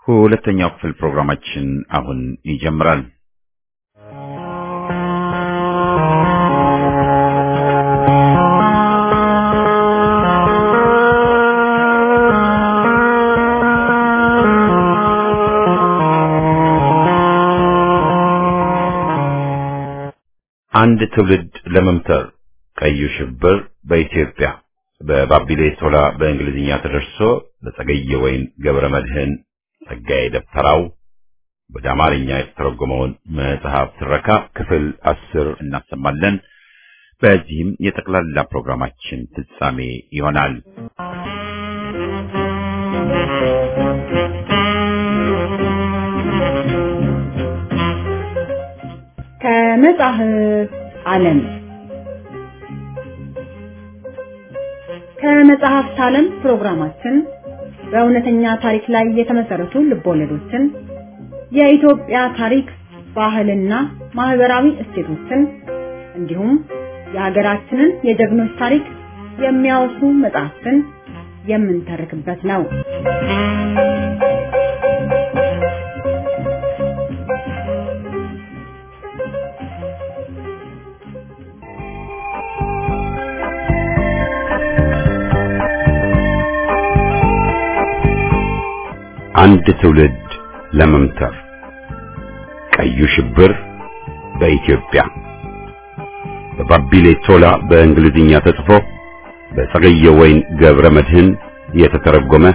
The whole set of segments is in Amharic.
ሁለተኛው ክፍል ፕሮግራማችን አሁን ይጀምራል። አንድ ትውልድ ለመምተር ቀዩ ሽብር በኢትዮጵያ በባቢሌ ቶላ በእንግሊዝኛ ተደርሶ በጸገየ ወይን ገብረ መድህን ጸጋዬ ደብተራው ወደ አማርኛ የተተረጎመውን መጽሐፍ ትረካ ክፍል 10 እናሰማለን። በዚህም የጠቅላላ ፕሮግራማችን ፍጻሜ ይሆናል። ከመጽሐፍ ዓለም ከመጽሐፍት ዓለም ፕሮግራማችን በእውነተኛ ታሪክ ላይ የተመሰረቱ ልቦለዶችን፣ የኢትዮጵያ ታሪክ፣ ባህልና ማህበራዊ እሴቶችን እንዲሁም የሀገራችንን የጀግኖች ታሪክ የሚያወሱ መጽሐፍትን የምንተርክበት ነው። አንድ ትውልድ ለመምተር ቀዩ ሽብር በኢትዮጵያ በባቢሌ ቶላ በእንግሊዝኛ ተጽፎ በጸገየ ወይን ገብረ መድህን የተተረጎመ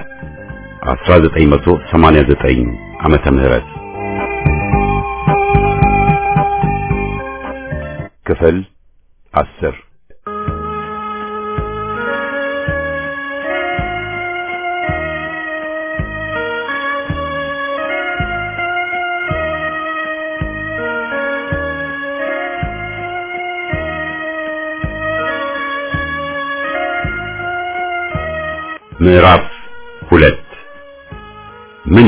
1989 ዓመተ ምህረት ክፍል 10 ምዕራፍ 2 ምን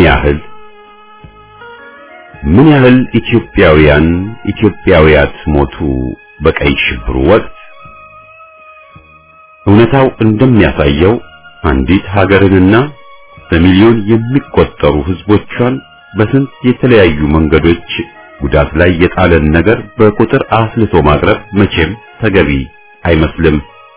ያህል ኢትዮጵያውያት ሞቱ በቀይ ሽብሩ ወቅት። እውነታው እንደሚያሳየው አንዲት ሀገርንና በሚሊዮን የሚቆጠሩ ህዝቦቿን በስንት የተለያዩ መንገዶች ጉዳት ላይ የጣለን ነገር በቁጥር አስልቶ ማቅረብ መቼም ተገቢ አይመስልም።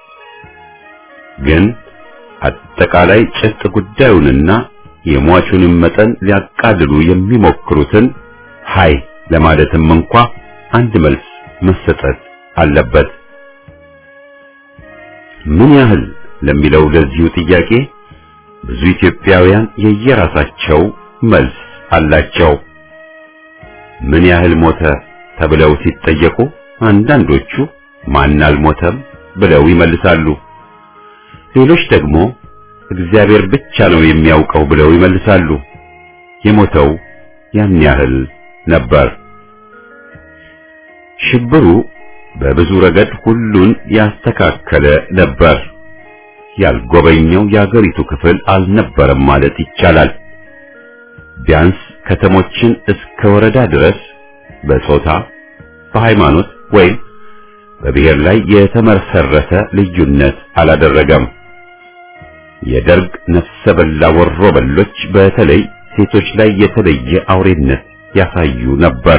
ግን አጠቃላይ ጭጥ ጉዳዩንና የሟቹንም መጠን ሊያቃልሉ የሚሞክሩትን ሃይ ለማለትም እንኳ አንድ መልስ መሰጠት አለበት። ምን ያህል ለሚለው ለዚሁ ጥያቄ ብዙ ኢትዮጵያውያን የየራሳቸው መልስ አላቸው። ምን ያህል ሞተ ተብለው ሲጠየቁ አንዳንዶቹ ማን አልሞተም ብለው ይመልሳሉ። ሌሎች ደግሞ እግዚአብሔር ብቻ ነው የሚያውቀው ብለው ይመልሳሉ። የሞተው ያን ያህል ነበር። ሽብሩ በብዙ ረገድ ሁሉን ያስተካከለ ነበር። ያልጎበኘው የአገሪቱ ክፍል አልነበረም ማለት ይቻላል። ቢያንስ ከተሞችን እስከ ወረዳ ድረስ በጾታ፣ በሃይማኖት ወይም በብሔር ላይ የተመሰረተ ልዩነት አላደረገም። የደርግ ነፍሰ በላ ወሮ በሎች በተለይ ሴቶች ላይ የተለየ አውሬነት ያሳዩ ነበር።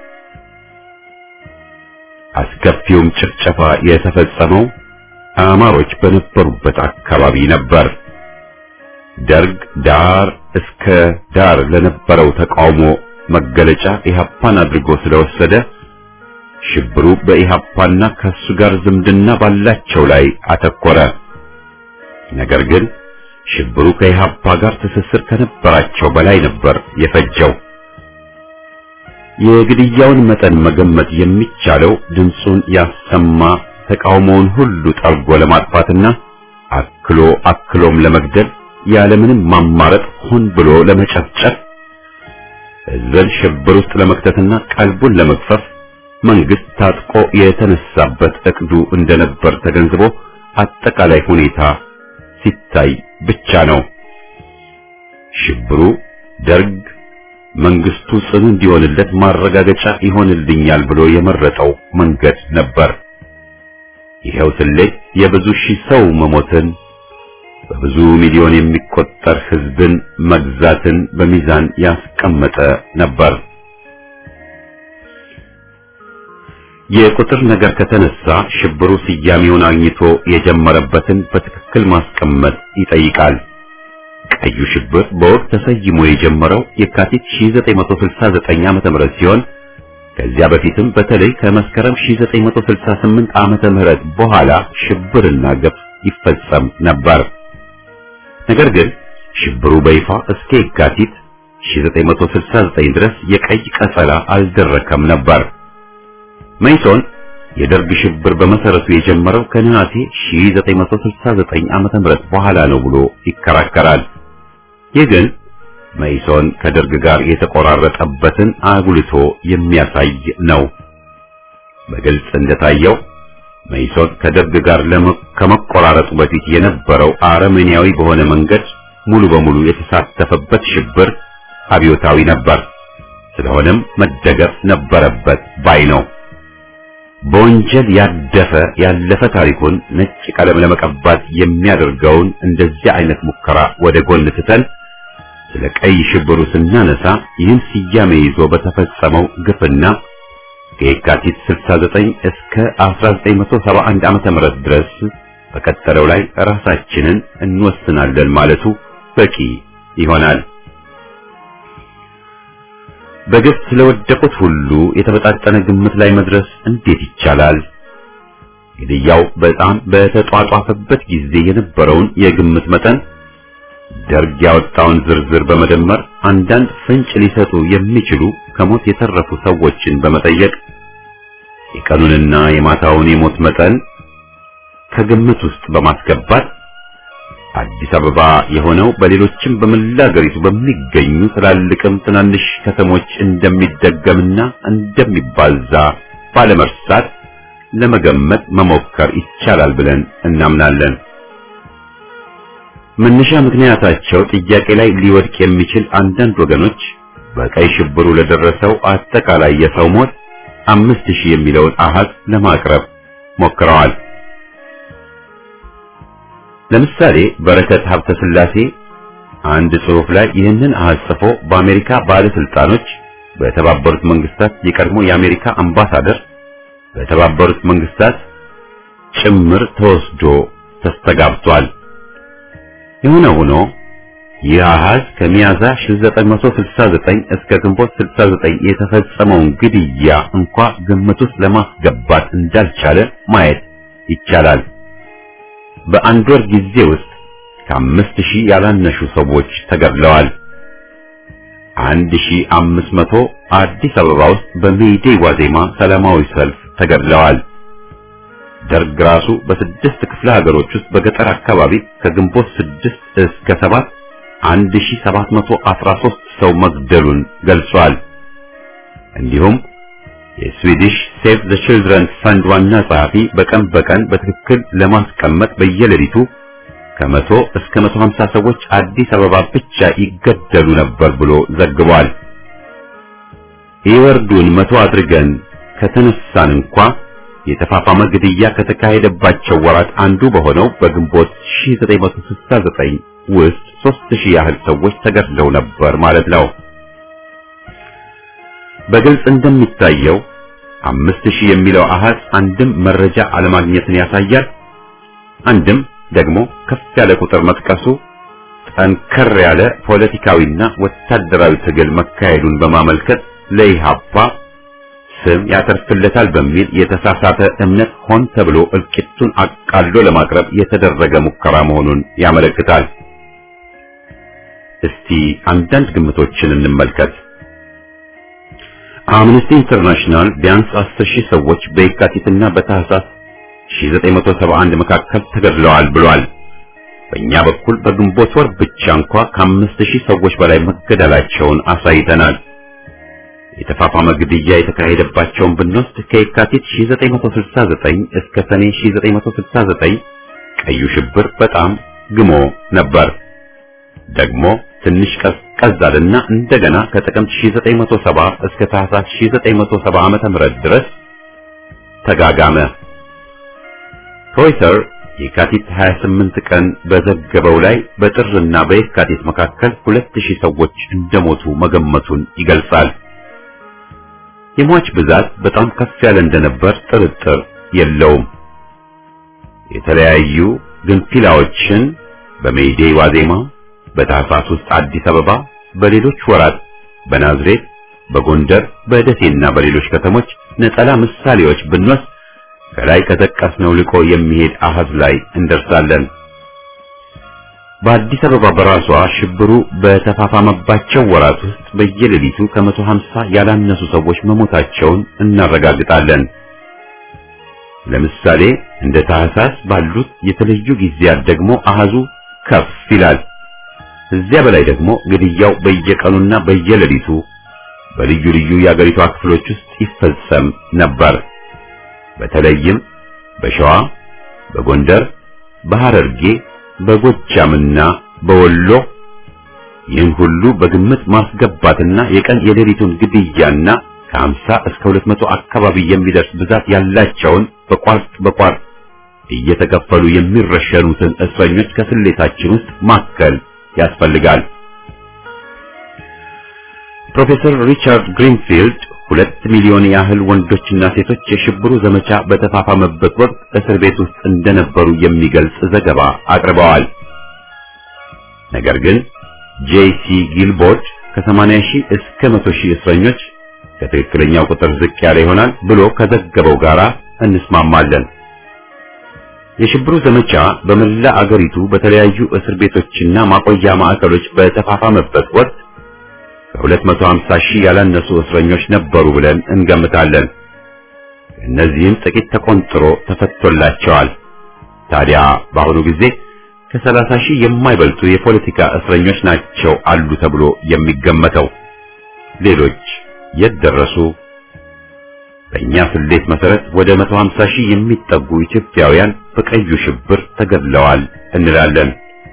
አስከፊውም ጭፍጨፋ የተፈጸመው አማሮች በነበሩበት አካባቢ ነበር። ደርግ ዳር እስከ ዳር ለነበረው ተቃውሞ መገለጫ ኢህአፓን አድርጎ ስለወሰደ ሽብሩ በኢህአፓና ከሱ ጋር ዝምድና ባላቸው ላይ አተኮረ። ነገር ግን ሽብሩ ከኢህአፓ ጋር ትስስር ከነበራቸው በላይ ነበር የፈጀው። የግድያውን መጠን መገመት የሚቻለው ድምፁን ያሰማ ተቃውሞውን ሁሉ ጠርጎ ለማጥፋትና አክሎም ለመግደል ያለምንም ማማረጥ ሆን ብሎ ለመጨፍጨፍ ህዝብን ሽብር ውስጥ ለመክተትና ቀልቡን ለመግፈፍ መንግስት ታጥቆ የተነሳበት እቅዱ እንደነበር ተገንዝቦ አጠቃላይ ሁኔታ ሲታይ ብቻ ነው ሽብሩ ደርግ መንግስቱ ጽኑ እንዲሆንለት ማረጋገጫ ይሆንልኛል ብሎ የመረጠው መንገድ ነበር። ይሄው ስሌት የብዙ ሺህ ሰው መሞትን በብዙ ሚሊዮን የሚቆጠር ሕዝብን መግዛትን በሚዛን ያስቀመጠ ነበር። የቁጥር ነገር ከተነሳ ሽብሩ ስያሜውን አግኝቶ የጀመረበትን በትክክል ማስቀመጥ ይጠይቃል። ቀዩ ሽብር በወቅት ተሰይሞ የጀመረው የካቲት 1969 ዓመተ ምህረት ሲሆን ከዚያ በፊትም በተለይ ከመስከረም 1968 ዓመተ ምህረት በኋላ ሽብርና ግፍ ይፈጸም ነበር። ነገር ግን ሽብሩ በይፋ እስከ የካቲት 1969 ድረስ የቀይ ቀጸላ አልደረከም ነበር። መይሶን የደርግ ሽብር በመሰረቱ የጀመረው ከነሐሴ 1969 ዓመተ ምህረት በኋላ ነው ብሎ ይከራከራል። ይህ ግን መይሶን ከደርግ ጋር የተቆራረጠበትን አጉልቶ የሚያሳይ ነው። በግልጽ እንደታየው መይሶን ከደርግ ጋር ከመቆራረጡ በፊት የነበረው አረመኔያዊ በሆነ መንገድ ሙሉ በሙሉ የተሳተፈበት ሽብር አብዮታዊ ነበር። ስለሆነም መደገፍ ነበረበት ባይ ነው። በወንጀል ያለፈ ታሪኩን ነጭ ቀለም ለመቀባት የሚያደርገውን እንደዚህ አይነት ሙከራ ወደ ጎን ትተን ስለ ቀይ ሽብሩ ስናነሳ ይህን ስያሜ ይዞ በተፈጸመው ግፍና ከየካቲት 69 እስከ 1971 ዓመተ ምህረት ድረስ በቀጠለው ላይ ራሳችንን እንወስናለን ማለቱ በቂ ይሆናል። በግፍ ስለወደቁት ሁሉ የተመጣጠነ ግምት ላይ መድረስ እንዴት ይቻላል? ግድያው በጣም በተጧጧፈበት ጊዜ የነበረውን የግምት መጠን ደርግ ያወጣውን ዝርዝር በመደመር አንዳንድ ፍንጭ ሊሰጡ የሚችሉ ከሞት የተረፉ ሰዎችን በመጠየቅ የቀኑንና የማታውን የሞት መጠን ከግምት ውስጥ በማስገባት አዲስ አበባ የሆነው በሌሎችም በመላ አገሪቱ በሚገኙ ትላልቅም ትናንሽ ከተሞች እንደሚደገምና እንደሚባዛ ባለመርሳት ለመገመት መሞከር ይቻላል ብለን እናምናለን። መነሻ ምክንያታቸው ጥያቄ ላይ ሊወድቅ የሚችል አንዳንድ ወገኖች በቀይ ሽብሩ ለደረሰው አጠቃላይ የሰው ሞት 5000 የሚለውን አሃዝ ለማቅረብ ሞክረዋል። ለምሳሌ በረከት ሀብተ ስላሴ አንድ ጽሑፍ ላይ ይህንን አሃዝ ጽፎ በአሜሪካ ባለስልጣኖች፣ በተባበሩት መንግስታት የቀድሞ የአሜሪካ አምባሳደር፣ በተባበሩት መንግስታት ጭምር ተወስዶ ተስተጋብቷል። የሆነ ሆኖ ይህ አሃዝ ከሚያዝያ 1969 እስከ ግንቦት 69 የተፈጸመውን ግድያ እንኳ ግምት ውስጥ ለማስገባት እንዳልቻለ ማየት ይቻላል። በአንድ ወር ጊዜ ውስጥ ከ5000 ያላነሱ ሰዎች ተገድለዋል። 1500 አዲስ አበባ ውስጥ በሜይዴይ ዋዜማ ሰላማዊ ሰልፍ ተገድለዋል። ደርግ ራሱ በስድስት ክፍለ ሀገሮች ውስጥ በገጠር አካባቢ ከግንቦት 6 እስከ 7 1713 ሰው መግደሉን ገልጿል። እንዲሁም የስዊዲሽ ሴቭ ዘ ቺልድረን ፈንድ ዋና ጸሐፊ በቀን በትክክል ለማስቀመጥ በየሌሊቱ ከ100 እስከ 150 ሰዎች አዲስ አበባ ብቻ ይገደሉ ነበር ብሎ ዘግቧል። ይወርዱን 100 አድርገን ከተነሳን እንኳ የተፋፋመ ግድያ ከተካሄደባቸው ወራት አንዱ በሆነው በግንቦት 1969 ውስጥ 3000 ያህል ሰዎች ተገድለው ነበር ማለት ነው። በግልጽ እንደሚታየው 5000 የሚለው አሃዝ አንድም መረጃ አለማግኘትን ያሳያል፣ አንድም ደግሞ ከፍ ያለ ቁጥር መጥቀሱ ጠንከር ያለ ፖለቲካዊና ወታደራዊ ትግል መካሄዱን በማመልከት ለኢሃፓ ስም ያተርፍለታል በሚል የተሳሳተ እምነት ሆን ተብሎ እልቂቱን አቃሎ ለማቅረብ የተደረገ ሙከራ መሆኑን ያመለክታል። እስቲ አንዳንድ ግምቶችን እንመልከት። አምነስቲ ኢንተርናሽናል ቢያንስ 10000 ሰዎች በየካቲትና በታህሳስ 1971 መካከል ተገድለዋል ብሏል። በእኛ በኩል በግንቦት ወር ብቻ እንኳ ከ5000 ሰዎች በላይ መገደላቸውን አሳይተናል። የተፋፋመ ግድያ የተካሄደባቸውን ብንወስድ ከየካቲት 1969 እስከ ሰኔ 1969 ቀዩ ሽብር በጣም ግሞ ነበር። ደግሞ ትንሽ ቀዝቀዝ አለና እንደገና ከጥቅምት 1970 እስከ ታህሳስ 1970 ዓመተ ምህረት ድረስ ተጋጋመ። ሮይተር የካቲት 28 ቀን በዘገበው ላይ በጥርና በየካቲት መካከል 2000 ሰዎች እንደሞቱ መገመቱን ይገልጻል። የሟች ብዛት በጣም ከፍ ያለ እንደነበር ጥርጥር የለውም። የተለያዩ ግንፊላዎችን በሜይዴይ ዋዜማ፣ በታህሳስ ውስጥ አዲስ አበባ፣ በሌሎች ወራት በናዝሬት፣ በጎንደር፣ በደሴና በሌሎች ከተሞች ነጠላ ምሳሌዎች ብንወስድ ከላይ ከጠቀስነው ልቆ የሚሄድ አሃዝ ላይ እንደርሳለን። በአዲስ አበባ በራሷ ሽብሩ በተፋፋመባቸው ወራት ውስጥ በየሌሊቱ ከ150 ያላነሱ ሰዎች መሞታቸውን እናረጋግጣለን። ለምሳሌ እንደ ታህሳስ ባሉት የተለዩ ጊዜያት ደግሞ አሃዙ ከፍ ይላል። እዚያ በላይ ደግሞ ግድያው በየቀኑና በየሌሊቱ በልዩ ልዩ የአገሪቷ ክፍሎች ውስጥ ይፈጸም ነበር። በተለይም በሸዋ፣ በጎንደር፣ በሐረርጌ፣ በጎጃምና በወሎ። ይህን ሁሉ በግምት ማስገባትና የቀን የሌሊቱን ግድያና ከ50 እስከ 200 አካባቢ የሚደርስ ብዛት ያላቸውን በቋርጥ እየተከፈሉ የሚረሸኑትን እስረኞች ከስሌታችን ውስጥ ማከል ያስፈልጋል። ፕሮፌሰር ሪቻርድ ግሪንፊልድ 2 ሚሊዮን ያህል ወንዶችና ሴቶች የሽብሩ ዘመቻ በተፋፋመበት ወቅት እስር ቤት ውስጥ እንደነበሩ የሚገልጽ ዘገባ አቅርበዋል። ነገር ግን ጄሲ ጊልቦርድ ከ80,000 እስከ 100,000 እስረኞች ከትክክለኛው ቁጥር ዝቅ ያለ ይሆናል ብሎ ከዘገበው ጋራ እንስማማለን። የሽብሩ ዘመቻ በመላ አገሪቱ በተለያዩ እስር ቤቶችና ማቆያ ማዕከሎች በተፋፋመበት ወቅት ከ250,000 ያላነሱ እስረኞች ነበሩ ብለን እንገምታለን። እነዚህም ጥቂት ተቆንጥሮ ተፈቶላቸዋል። ታዲያ በአሁኑ ጊዜ ከ30,000 የማይበልጡ የፖለቲካ እስረኞች ናቸው አሉ ተብሎ የሚገመተው። ሌሎች የት ደረሱ? በእኛ ስሌት መሰረት ወደ 150,000 የሚጠጉ ኢትዮጵያውያን በቀዩ ሽብር ተገድለዋል እንላለን።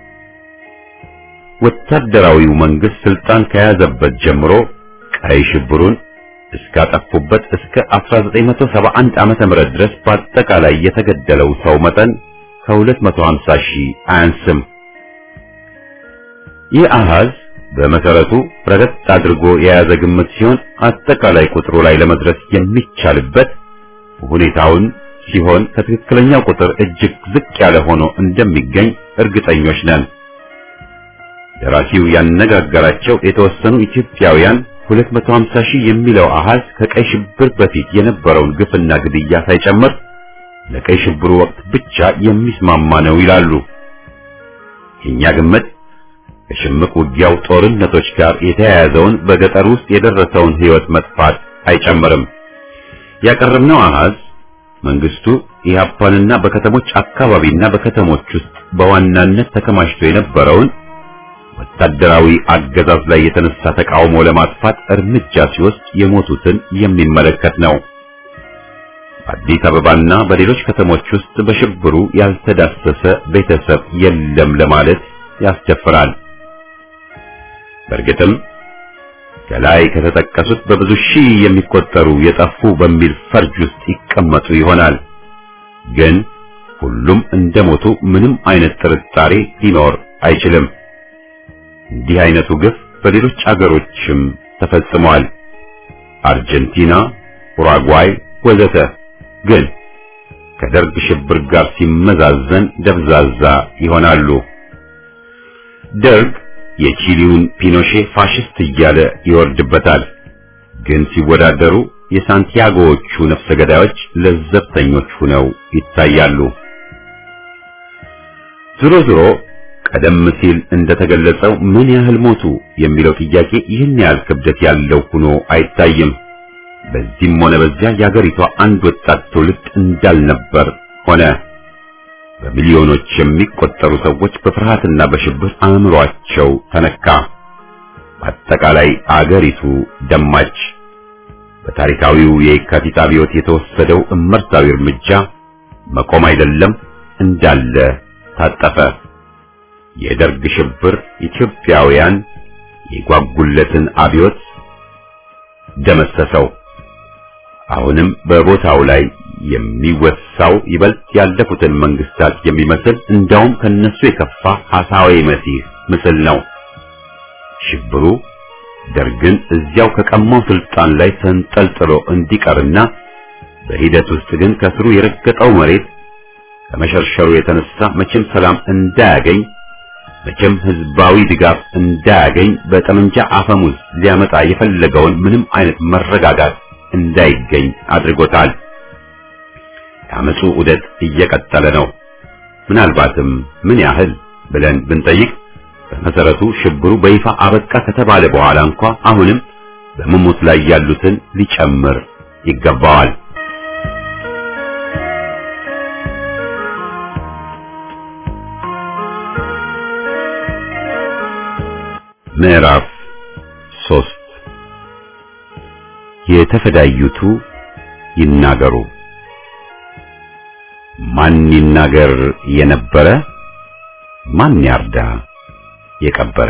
ወታደራዊው መንግስት ስልጣን ከያዘበት ጀምሮ ቀይ ሽብሩን እስካጠፉበት እስከ 1971 ዓመተ ምህረት ድረስ በአጠቃላይ የተገደለው ሰው መጠን ከ250,000 አያንስም። ይህ አሃዝ በመሰረቱ ረገጥ አድርጎ የያዘ ግምት ሲሆን አጠቃላይ ቁጥሩ ላይ ለመድረስ የሚቻልበት ሁኔታውን ሲሆን ከትክክለኛው ቁጥር እጅግ ዝቅ ያለ ሆኖ እንደሚገኝ እርግጠኞች ነን። ደራሲው ያነጋገራቸው የተወሰኑ ኢትዮጵያውያን 250,000 የሚለው አሃዝ ከቀይ ሽብር በፊት የነበረውን ግፍና ግድያ ሳይጨምር ለቀይ ሽብሩ ወቅት ብቻ የሚስማማ ነው ይላሉ። የኛ ግምት ከሽምቅ ውጊያው ጦርነቶች ጋር የተያያዘውን በገጠር ውስጥ የደረሰውን ሕይወት መጥፋት አይጨምርም። ያቀረብነው አሃዝ መንግስቱ ኢህአፓንና በከተሞች አካባቢና በከተሞች ውስጥ በዋናነት ተከማችቶ የነበረውን ወታደራዊ አገዛዝ ላይ የተነሳ ተቃውሞ ለማጥፋት እርምጃ ሲወስድ የሞቱትን የሚመለከት ነው። አዲስ አበባና በሌሎች ከተሞች ውስጥ በሽብሩ ያልተዳሰሰ ቤተሰብ የለም ለማለት ያስደፍራል። በእርግጥም ከላይ ከተጠቀሱት በብዙ ሺህ የሚቆጠሩ የጠፉ በሚል ፈርጅ ውስጥ ይቀመጡ ይሆናል። ግን ሁሉም እንደሞቱ ምንም አይነት ጥርጣሬ ሊኖር አይችልም። እንዲህ አይነቱ ግፍ በሌሎች አገሮችም ተፈጽሟል። አርጀንቲና፣ ኡራጓይ ወዘተ። ግን ከደርግ ሽብር ጋር ሲመዛዘን ደብዛዛ ይሆናሉ። ደርግ የቺሊውን ፒኖሼ ፋሽስት እያለ ይወርድበታል። ግን ሲወዳደሩ የሳንቲያጎዎቹ ነፍሰ ገዳዮች ለዘብተኞች ሆነው ይታያሉ። ዞሮ ዞሮ ቀደም ሲል እንደተገለጸው ምን ያህል ሞቱ የሚለው ጥያቄ ይህን ያህል ክብደት ያለው ሆኖ አይታይም። በዚህም ሆነ በዚያ የአገሪቷ አንድ ወጣት ትውልድ እንዳልነበር ሆነ። በሚሊዮኖች የሚቆጠሩ ሰዎች በፍርሃትና በሽብር አእምሯቸው ተነካ። በአጠቃላይ አገሪቱ ደማች። በታሪካዊው የካቲት አብዮት የተወሰደው እመርታዊ እርምጃ መቆም አይደለም እንዳለ ታጠፈ። የደርግ ሽብር ኢትዮጵያውያን የጓጉለትን አብዮት ደመሰሰው። አሁንም በቦታው ላይ የሚወሳው ይበልጥ ያለፉትን መንግስታት የሚመስል እንዳውም ከነሱ የከፋ ሐሳዊ መሲህ ምስል ነው። ሽብሩ ደርግን እዚያው ከቀማው ስልጣን ላይ ተንጠልጥሎ እንዲቀርና በሂደት ውስጥ ግን ከስሩ የረገጠው መሬት ከመሸርሸሩ የተነሳ መቼም ሰላም እንዳያገኝ መቼም ህዝባዊ ድጋፍ እንዳያገኝ በጠመንጃ አፈሙዝ ሊያመጣ የፈለገውን ምንም አይነት መረጋጋት እንዳይገኝ አድርጎታል። የአመፁ ዑደት እየቀጠለ ነው። ምናልባትም ምን ያህል ብለን ብንጠይቅ በመሰረቱ ሽብሩ በይፋ አበቃ ከተባለ በኋላ እንኳ አሁንም በመሞት ላይ ያሉትን ሊጨምር ይገባዋል። ምዕራፍ 3 የተፈዳዩቱ ይናገሩ። ማን ይናገር የነበረ ማን ያርዳ የቀበረ።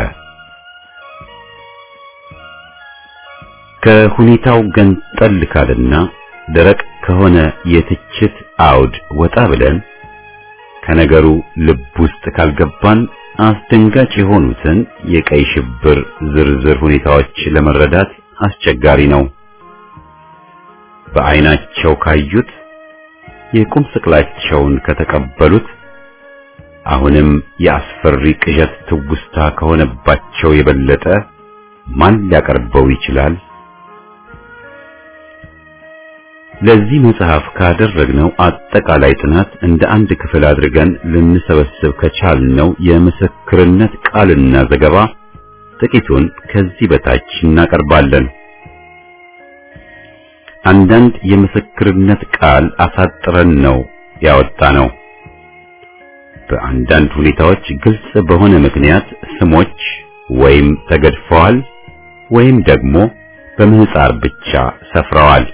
ከሁኔታው ገንጠል ካልና ደረቅ ከሆነ የትችት አውድ ወጣ ብለን ከነገሩ ልብ ውስጥ ካልገባን አስደንጋጭ የሆኑትን የቀይ ሽብር ዝርዝር ሁኔታዎች ለመረዳት አስቸጋሪ ነው። በአይናቸው ካዩት የቁም ስቅላቸውን ከተቀበሉት አሁንም የአስፈሪ ቅዠት ትውስታ ከሆነባቸው የበለጠ ማን ሊያቀርበው ይችላል? ለዚህ መጽሐፍ ካደረግነው አጠቃላይ ጥናት እንደ አንድ ክፍል አድርገን ልንሰበስብ ከቻልነው የምስክርነት ቃልና ዘገባ ጥቂቱን ከዚህ በታች እናቀርባለን። አንዳንድ የምስክርነት ቃል አሳጥረን ነው ያወጣነው። በአንዳንድ ሁኔታዎች ግልጽ በሆነ ምክንያት ስሞች ወይም ተገድፈዋል ወይም ደግሞ በምህጻር ብቻ ሰፍረዋል።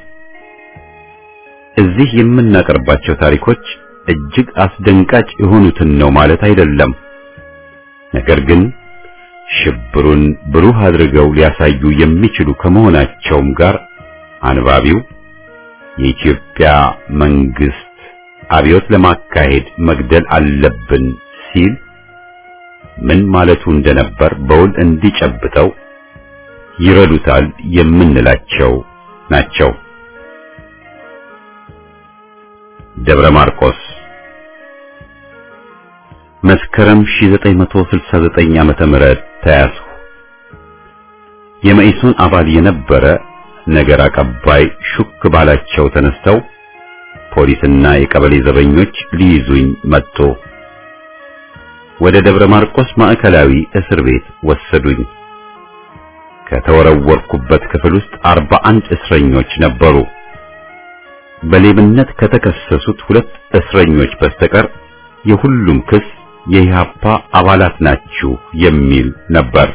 እዚህ የምናቀርባቸው ታሪኮች እጅግ አስደንጋጭ የሆኑትን ነው ማለት አይደለም። ነገር ግን ሽብሩን ብሩህ አድርገው ሊያሳዩ የሚችሉ ከመሆናቸውም ጋር አንባቢው የኢትዮጵያ መንግስት አብዮት ለማካሄድ መግደል አለብን ሲል ምን ማለቱ እንደነበር በውል እንዲጨብጠው ይረዱታል የምንላቸው ናቸው። ደብረ ማርቆስ መስከረም 1969 ዓመተ ምህረት ተያዝኩ። የመኢሶን አባል የነበረ ነገር አቀባይ ሹክ ባላቸው ተነስተው ፖሊስና የቀበሌ ዘበኞች ሊይዙኝ መጡ። ወደ ደብረ ማርቆስ ማዕከላዊ እስር ቤት ወሰዱኝ። ከተወረወርኩበት ክፍል ውስጥ 41 እስረኞች ነበሩ። በሌብነት ከተከሰሱት 2 እስረኞች በስተቀር የሁሉም ክስ የኢህአፓ አባላት ናችሁ የሚል ነበር።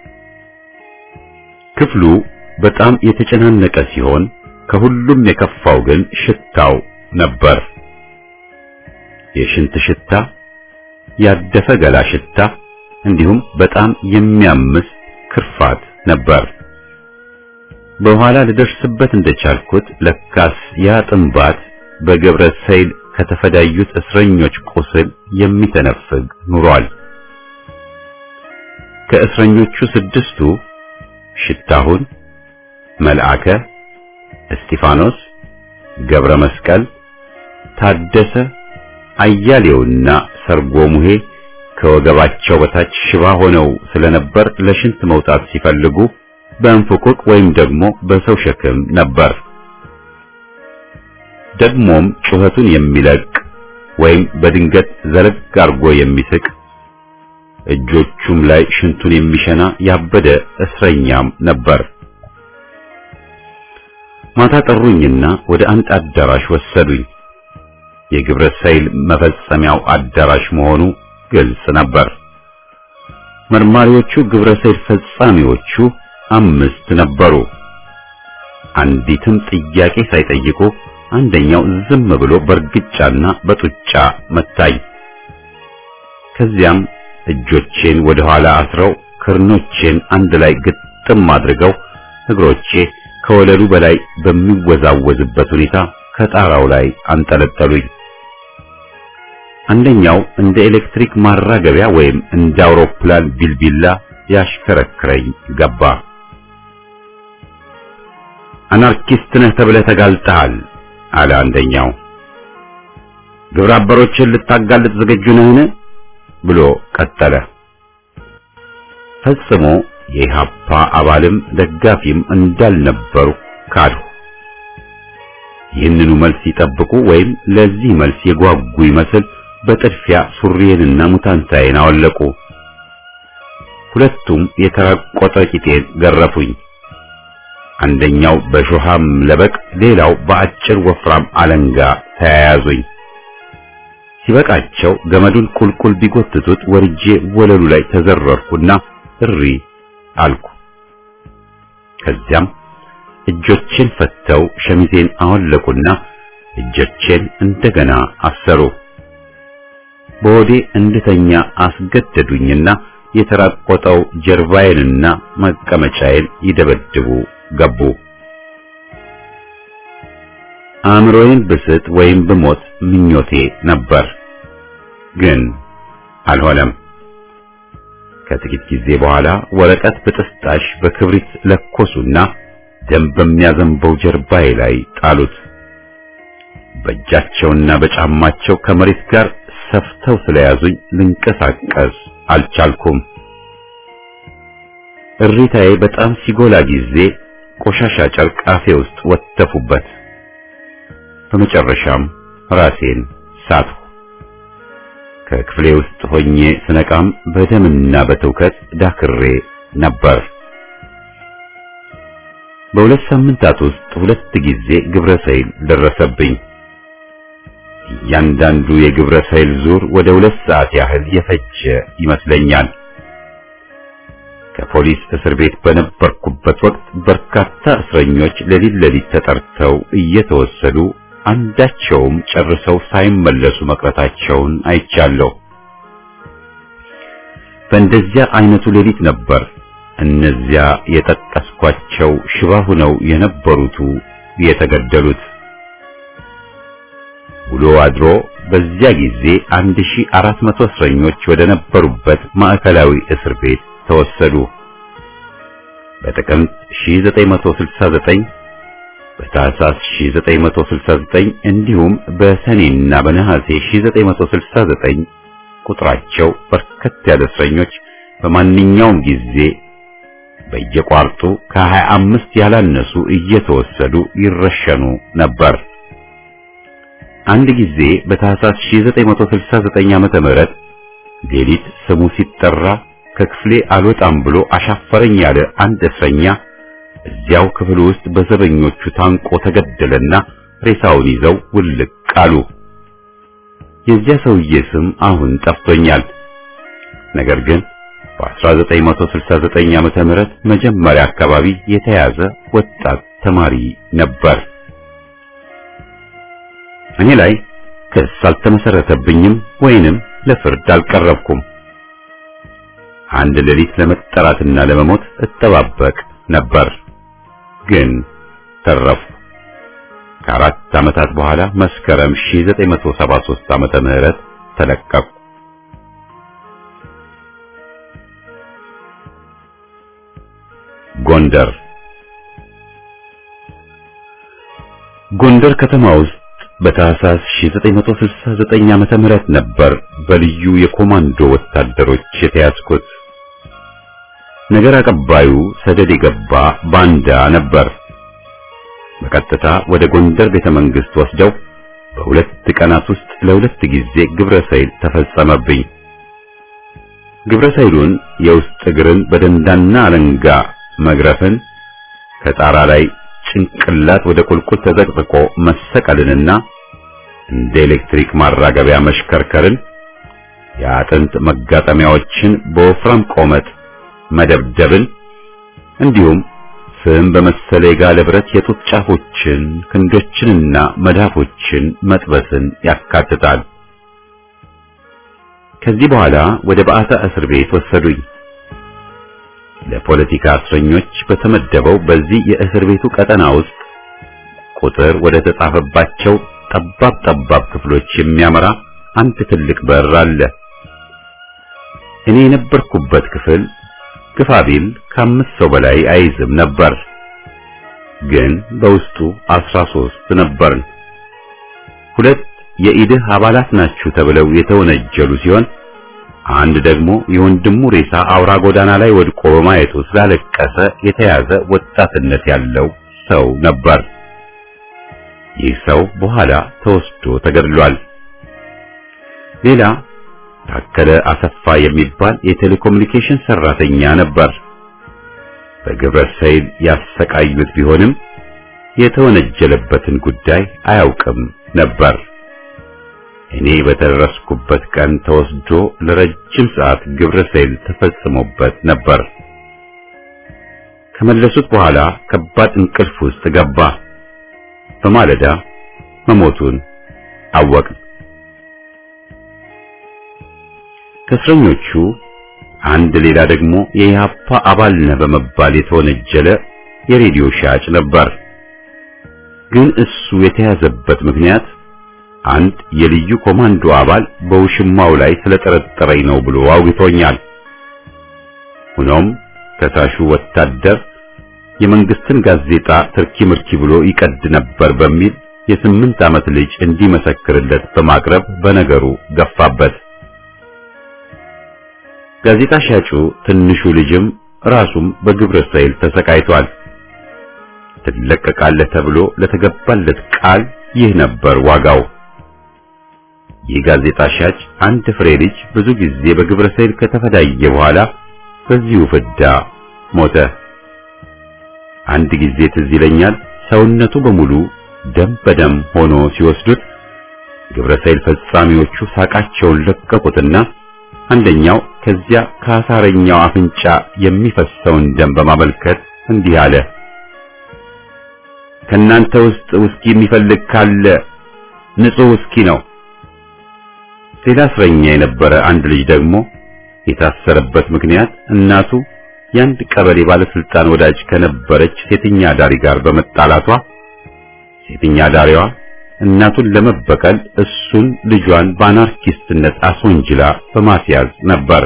ክፍሉ በጣም የተጨናነቀ ሲሆን ከሁሉም የከፋው ግን ሽታው ነበር። የሽንት ሽታ፣ ያደፈ ገላ ሽታ እንዲሁም በጣም የሚያምስ ክርፋት ነበር። በኋላ ልደርስበት እንደቻልኩት ለካስ ያ ጥንባት በገብረ ሰይል ከተፈዳዩት እስረኞች ቁስል የሚተነፍግ ኑሯል። ከእስረኞቹ 6ቱ ሽታሁን፣ መልአከ፣ እስጢፋኖስ፣ ገብረ መስቀል፣ ታደሰ፣ አያሌውና ሰርጎ ሙሄ ከወገባቸው በታች ሽባ ሆነው ስለነበር ለሽንት መውጣት ሲፈልጉ በእንፉቅቅ ወይም ደግሞ በሰው ሸክም ነበር። ደግሞም ጩኸቱን የሚለቅ ወይም በድንገት ዘለግ አርጎ የሚስቅ እጆቹም ላይ ሽንቱን የሚሸና ያበደ እስረኛም ነበር። ማታ ጠሩኝና ወደ አንድ አዳራሽ ወሰዱኝ። የግብረ ሰይል መፈጸሚያው አዳራሽ መሆኑ ግልጽ ነበር። መርማሪዎቹ ግብረ ሰይል ፈጻሚዎቹ 5 ነበሩ። አንዲትም ጥያቄ ሳይጠይቁ አንደኛው ዝም ብሎ በርግጫና በጡጫ መታኝ። ከዚያም እጆቼን ወደ ኋላ አስረው ክርኖቼን አንድ ላይ ግጥም አድርገው እግሮቼ ከወለሉ በላይ በሚወዛወዝበት ሁኔታ ከጣራው ላይ አንጠለጠሉኝ። አንደኛው እንደ ኤሌክትሪክ ማራገቢያ ወይም እንደ አውሮፕላን ቢልቢላ ያሽከረክረኝ ገባ። አናርኪስት ነህ ተብለህ ተጋልጠሃል አለ አንደኛው። ግብረ አበሮችን ልታጋልጥ ዝግጁ ነህን ብሎ ቀጠለ። ፈጽሞ የኢህአፓ አባልም ደጋፊም እንዳልነበሩ ካድሁ። ይህንኑ መልስ ይጠብቁ ወይም ለዚህ መልስ የጓጉ ይመስል በጥድፊያ ሱሪዬንና ሙታንታዬን አወለቁ። ሁለቱም የተራቆጠ ቂጤን ገረፉኝ። አንደኛው በሾሃም ለበቅ፣ ሌላው በአጭር ወፍራም አለንጋ ተያያዙኝ። ሲበቃቸው ገመዱን ቁልቁል ቢጎትቱት ወርጄ ወለሉ ላይ ተዘረርኩና እሪ አልኩ። ከዚያም እጆቼን ፈተው ሸሚዜን አወለቁና እጆቼን እንደገና አሰሩ። በሆዴ እንድተኛ አስገደዱኝና የተራቆጠው ጀርባዬንና መቀመጫዬን ይደበድቡ ገቡ። አእምሮዬን ብስጥ ወይም ብሞት ምኞቴ ነበር፣ ግን አልሆነም። ከጥቂት ጊዜ በኋላ ወረቀት በጥስጣሽ በክብሪት ለኮሱና ደም በሚያዘንበው ጀርባዬ ላይ ጣሉት። በእጃቸውና በጫማቸው ከመሬት ጋር ሰፍተው ስለያዙኝ ልንቀሳቀስ አልቻልኩም። እሪታዬ በጣም ሲጎላ ጊዜ ቆሻሻ ጨርቅ አፌ ውስጥ ወተፉበት። በመጨረሻም ራሴን ሳትሁ። ከክፍሌ ውስጥ ሆኜ ስነቃም በደምና በትውከት ዳክሬ ነበር። በሁለት ሳምንታት ውስጥ 2 ጊዜ ግብረ ሰይል ደረሰብኝ። እያንዳንዱ የግብረ ሰይል ዙር ወደ 2 ሰዓት ያህል የፈጀ ይመስለኛል። ከፖሊስ እስር ቤት በነበርኩበት ወቅት በርካታ እስረኞች ሌሊት ተጠርተው እየተወሰዱ አንዳቸውም ጨርሰው ሳይመለሱ መቅረታቸውን አይቻለሁ። በእንደዚያ አይነቱ ሌሊት ነበር እነዚያ የጠቀስኳቸው ሽባ ሆነው የነበሩት የተገደሉት። ውሎ አድሮ በዚያ ጊዜ 1400 እስረኞች ወደ ነበሩበት ማዕከላዊ እስር ቤት ተወሰዱ። በጥቅምት 1969 በታህሳስ 1969 እንዲሁም በሰኔና በነሐሴ 1969 ቁጥራቸው በርከት ያለ እስረኞች በማንኛውም ጊዜ በየቋርጡ ከ25 ያላነሱ እየተወሰዱ ይረሸኑ ነበር። አንድ ጊዜ በታህሳስ 1969 ዓመተ ምህረት ሌሊት ስሙ ሲጠራ ከክፍሌ አልወጣም ብሎ አሻፈረኝ ያለ አንድ እስረኛ እዚያው ክፍል ውስጥ በዘበኞቹ ታንቆ ተገደለና ሬሳውን ይዘው ውልቅ አሉ። የዚያ ሰውዬ ስም አሁን ጠፍቶኛል። ነገር ግን በ1969 ዓመተ ምህረት መጀመሪያ አካባቢ የተያዘ ወጣት ተማሪ ነበር። እኔ ላይ ክስ አልተመሰረተብኝም ወይንም ለፍርድ አልቀረብኩም። አንድ ሌሊት ለመጠራትና ለመሞት እጠባበቅ ነበር፣ ግን ተረፉ። ከ4 ዓመታት በኋላ መስከረም 1973 ዓመተ ምህረት ተለቀቁ። ጎንደር ከተማ ውስጥ በታህሳስ 1969 ዓመተ ምህረት ነበር በልዩ የኮማንዶ ወታደሮች የተያዝኩት። ነገር አቀባዩ ሰደድ የገባ ባንዳ ነበር። በቀጥታ ወደ ጎንደር ቤተ መንግስት ወስደው በ2 ቀናት ውስጥ ለ2 ጊዜ ግብረ ሰይል ተፈጸመብኝ። ግብረ ሰይሉን የውስጥ እግርን በደንዳና አለንጋ መግረፍን፣ ከጣራ ላይ ጭንቅላት ወደ ቁልቁል ተዘቅዝቆ መሰቀልንና እንደ ኤሌክትሪክ ማራገቢያ መሽከርከርን፣ የአጥንት መጋጠሚያዎችን በወፍራም ቆመጥ መደብደብን፣ እንዲሁም ፍም በመሰለ የጋለ ብረት የጡት ጫፎችን፣ ክንዶችንና መዳፎችን መጥበስን ያካትታል። ከዚህ በኋላ ወደ ባዕታ እስር ቤት ወሰዱኝ። ለፖለቲካ እስረኞች በተመደበው በዚህ የእስር ቤቱ ቀጠና ውስጥ ቁጥር ወደ ተጻፈባቸው ጠባብ ክፍሎች የሚያመራ አንድ ትልቅ በር አለ። እኔ የነበርኩበት ክፍል ግፋቢል ከ5 ሰው በላይ አይዝም ነበር፣ ግን በውስጡ 13 ነበርን። 2 የኢድህ አባላት ናችሁ ተብለው የተወነጀሉ ሲሆን አንድ ደግሞ የወንድሙ ሬሳ አውራ ጎዳና ላይ ወድቆ በማየቱ ስላለቀሰ የተያዘ ወጣትነት ያለው ሰው ነበር። ይህ ሰው በኋላ ተወስዶ ተገድሏል። ሌላ ታከለ አሰፋ የሚባል የቴሌኮሙኒኬሽን ሰራተኛ ነበር። በግብረ ሰይል ያሰቃዩት ቢሆንም የተወነጀለበትን ጉዳይ አያውቅም ነበር። እኔ በተደረስኩበት ቀን ተወስዶ ለረጅም ሰዓት ግብረ ሰይል ተፈጽሞበት ነበር። ከመለሱት በኋላ ከባድ እንቅልፍ ውስጥ ገባ። በማለዳ መሞቱን አወቅን። ከእስረኞቹ አንድ ሌላ ደግሞ የኢህአፓ አባል ነህ በመባል የተወነጀለ የሬዲዮ ሻጭ ነበር። ግን እሱ የተያዘበት ምክንያት አንድ የልዩ ኮማንዶ አባል በውሽማው ላይ ስለጠረጠረኝ ነው ብሎ አውግቶኛል። ሆኖም ከሳሹ ወታደር የመንግስትን ጋዜጣ ትርኪ ምርኪ ብሎ ይቀድ ነበር በሚል የ8 ዓመት ልጅ እንዲመሰክርለት በማቅረብ በነገሩ ገፋበት። ጋዜጣ ሻጩ ትንሹ ልጅም ራሱም በግብረ ሰይል ተሰቃይቷል። ትለቀቃለህ ተብሎ ለተገባለት ቃል ይህ ነበር ዋጋው። ይህ ጋዜጣ ሻጭ አንድ ፍሬ ልጅ ብዙ ጊዜ በግብረ ሰይል ከተፈዳየ በኋላ በዚሁ ፍዳ ሞተ። አንድ ጊዜ ትዝ ይለኛል፣ ሰውነቱ በሙሉ ደም በደም ሆኖ ሲወስዱት ግብረ ሰይል ፈጻሚዎቹ ሳቃቸውን ለቀቁትና አንደኛው ከዚያ ከአሳረኛው አፍንጫ የሚፈሰውን ደም በማመልከት እንዲህ አለ፣ ከናንተ ውስጥ ውስኪ የሚፈልግ ካለ ንጹህ ውስኪ ነው። ሌላ እስረኛ የነበረ አንድ ልጅ ደግሞ የታሰረበት ምክንያት እናቱ የአንድ ቀበሌ ባለስልጣን ወዳጅ ከነበረች ሴተኛ ዳሪ ጋር በመጣላቷ ሴተኛ ዳሪዋ እናቱን ለመበቀል እሱን ልጇን በአናርኪስትነት አስወንጅላ በማስያዝ ነበር።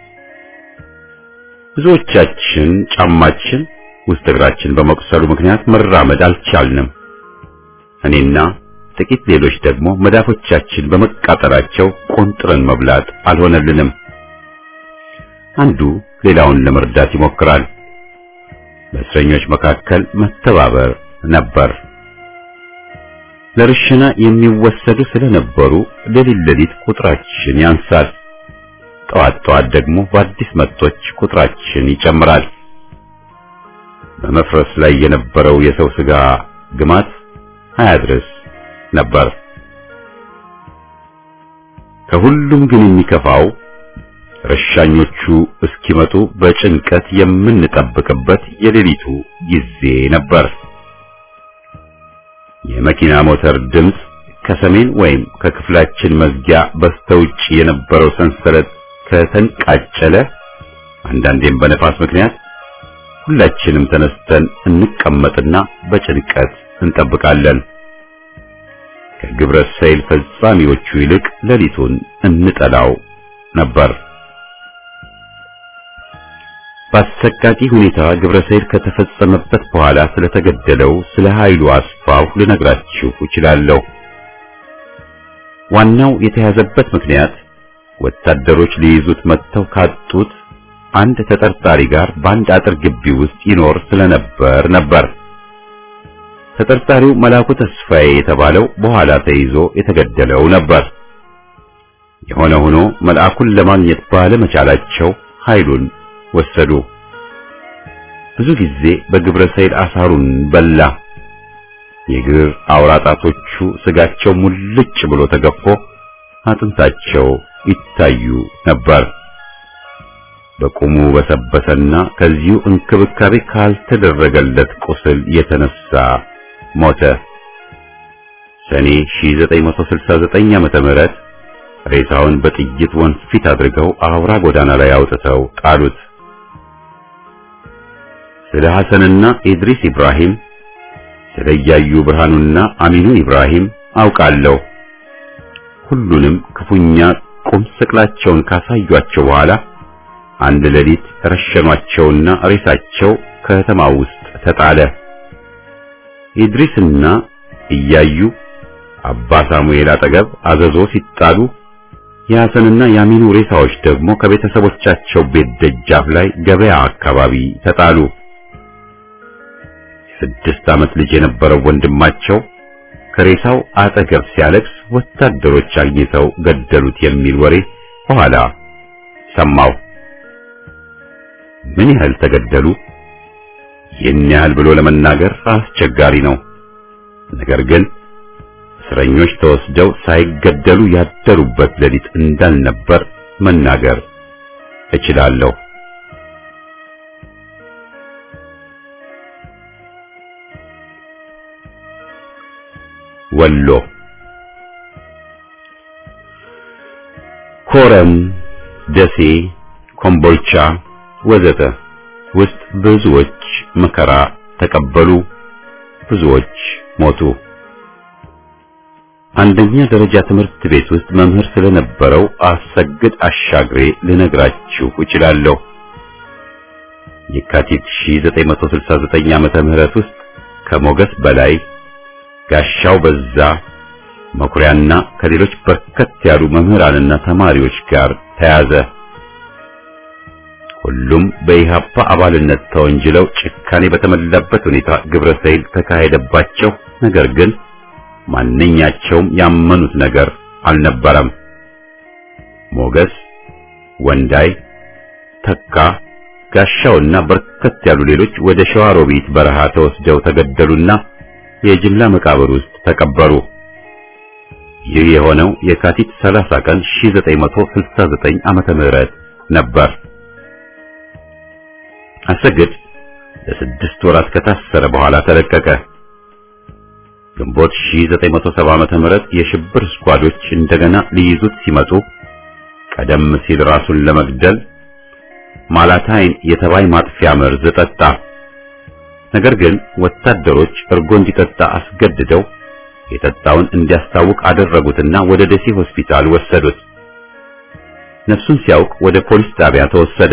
ብዙዎቻችን ጫማችን ውስጥ እግራችን በመቁሰሉ ምክንያት መራመድ አልቻልንም። እኔና ጥቂት ሌሎች ደግሞ መዳፎቻችን በመቃጠላቸው ቆንጥረን መብላት አልሆነልንም። አንዱ ሌላውን ለመርዳት ይሞክራል። በእስረኞች መካከል መተባበር ነበር። ለርሽና የሚወሰዱ ስለነበሩ ሌሊት ቁጥራችን ያንሳል። ጠዋት ደግሞ በአዲስ መጦች ቁጥራችን ይጨምራል። በመፍረስ ላይ የነበረው የሰው ስጋ ግማት አያድርስ ነበር። ከሁሉም ግን የሚከፋው ረሻኞቹ እስኪመጡ በጭንቀት የምንጠብቅበት የሌሊቱ ጊዜ ነበር። የመኪና ሞተር ድምፅ ከሰሜን ወይም ከክፍላችን መዝጊያ በስተውጭ የነበረው ሰንሰለት ከተንቃጨለ፣ አንዳንዴም በነፋስ ምክንያት ሁላችንም ተነስተን እንቀመጥና በጭንቀት እንጠብቃለን። ከግብረ ሰይል ፈጻሚዎቹ ይልቅ ሌሊቱን እንጠላው ነበር። በአሰቃቂ ሁኔታ ግብረ ሰይል ከተፈጸመበት በኋላ ስለተገደለው ስለ ኃይሉ አስፋው ልነግራችሁ እችላለሁ። ዋናው የተያዘበት ምክንያት ወታደሮች ሊይዙት መጥተው ካጡት አንድ ተጠርጣሪ ጋር በአንድ አጥር ግቢ ውስጥ ይኖር ስለነበር ነበር። ተጠርጣሪው መላኩ ተስፋዬ የተባለው በኋላ ተይዞ የተገደለው ነበር። የሆነ ሆኖ መልአኩን ለማግኘት ባለመቻላቸው ኃይሉን ወሰዱ። ብዙ ጊዜ በግብረ ሰይል አሳሩን በላ። የግር አውራጣቶቹ ስጋቸው ሙልጭ ብሎ ተገፎ አጥንታቸው ይታዩ ነበር። በቁሙ በሰበሰና ከዚሁ እንክብካቤ ካልተደረገለት ቁስል የተነሳ ሞተ። ሰኔ 1969 ዓመተ ምህረት ሬሳውን በጥይት ወንፊት አድርገው አውራ ጎዳና ላይ አውጥተው ጣሉት። ስለ ሐሰንና ኢድሪስ ኢብራሂም፣ ስለያዩ ብርሃኑና አሚኑ ኢብራሂም አውቃለሁ። ሁሉንም ክፉኛ ቁም ስቅላቸውን ካሳዩአቸው በኋላ አንድ ሌሊት ረሸኗቸውና ሬሳቸው ከተማው ውስጥ ተጣለ። ኢድሪስና እያዩ አባ ሳሙኤል አጠገብ አዘዞ ሲጣሉ የሐሰንና የአሚኑ ሬሳዎች ደግሞ ከቤተሰቦቻቸው ቤት ደጃፍ ላይ ገበያ አካባቢ ተጣሉ። 6 ዓመት ልጅ የነበረው ወንድማቸው ከሬሳው አጠገብ ሲያለቅስ ወታደሮች አግኝተው ገደሉት የሚል ወሬ በኋላ ሰማው። ምን ያህል ተገደሉ? ይህን ያህል ብሎ ለመናገር አስቸጋሪ ነው። ነገር ግን እስረኞች ተወስደው ሳይገደሉ ያደሩበት ሌሊት እንዳልነበር መናገር እችላለሁ። ወሎ ኮረም፣ ደሴ፣ ኮምቦልቻ ወዘተ ውስጥ ብዙዎች መከራ ተቀበሉ፣ ብዙዎች ሞቱ። አንደኛ ደረጃ ትምህርት ቤት ውስጥ መምህር ስለነበረው አሰግድ አሻግሬ ልነግራችሁ እችላለሁ። የካቲት 1969 ዓመተ ምህረት ውስጥ ከሞገስ በላይ፣ ጋሻው በዛ፣ መኩሪያና ከሌሎች በርከት ያሉ መምህራንና ተማሪዎች ጋር ተያዘ። ሁሉም በኢሃፓ አባልነት ተወንጅለው ጭካኔ በተሞላበት ሁኔታ ግብረ ሰይል ተካሄደባቸው። ነገር ግን ማንኛቸውም ያመኑት ነገር አልነበረም። ሞገስ፣ ወንዳይ፣ ተካ፣ ጋሻውና በርከት ያሉ ሌሎች ወደ ሸዋሮቢት በረሃ ተወስደው ተገደሉና የጅምላ መቃብር ውስጥ ተቀበሩ። ይህ የሆነው የካቲት 30 ቀን 1969 ዓመተ ምህረት ነበር። አሰግድ ለ6 ወራት ከታሰረ በኋላ ተለቀቀ። ግንቦት 1970 ዓመተ ምህረት የሽብር ስኳዶች እንደገና ሊይዙት ሲመጡ ቀደም ሲል ራሱን ለመግደል ማላታይን የተባይ ማጥፊያ መርዝ ጠጣ። ነገር ግን ወታደሮች እርጎ እንዲጠጣ አስገድደው የጠጣውን እንዲያስታውቅ አደረጉትና ወደ ደሴ ሆስፒታል ወሰዱት። ነፍሱን ሲያውቅ ወደ ፖሊስ ጣቢያ ተወሰደ።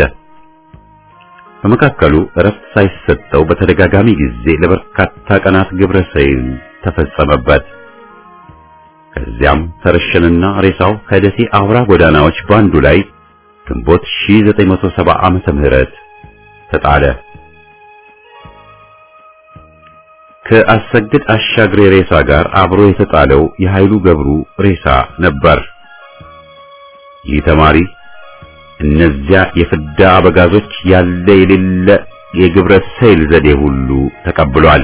በመካከሉ እረፍት ሳይሰጠው በተደጋጋሚ ጊዜ ለበርካታ ቀናት ግብረ ሰይል ተፈጸመበት። ከዚያም ተረሸነና ሬሳው ከደሴ አውራ ጎዳናዎች ባንዱ ላይ ግንቦት 1970 ዓመተ ምህረት ተጣለ። ከአሰግድ አሻግሬ ሬሳ ጋር አብሮ የተጣለው የኃይሉ ገብሩ ሬሳ ነበር። ይህ ተማሪ እነዚያ የፍዳ አበጋዞች ያለ የሌለ የግብረ ሰይል ዘዴ ሁሉ ተቀብሏል።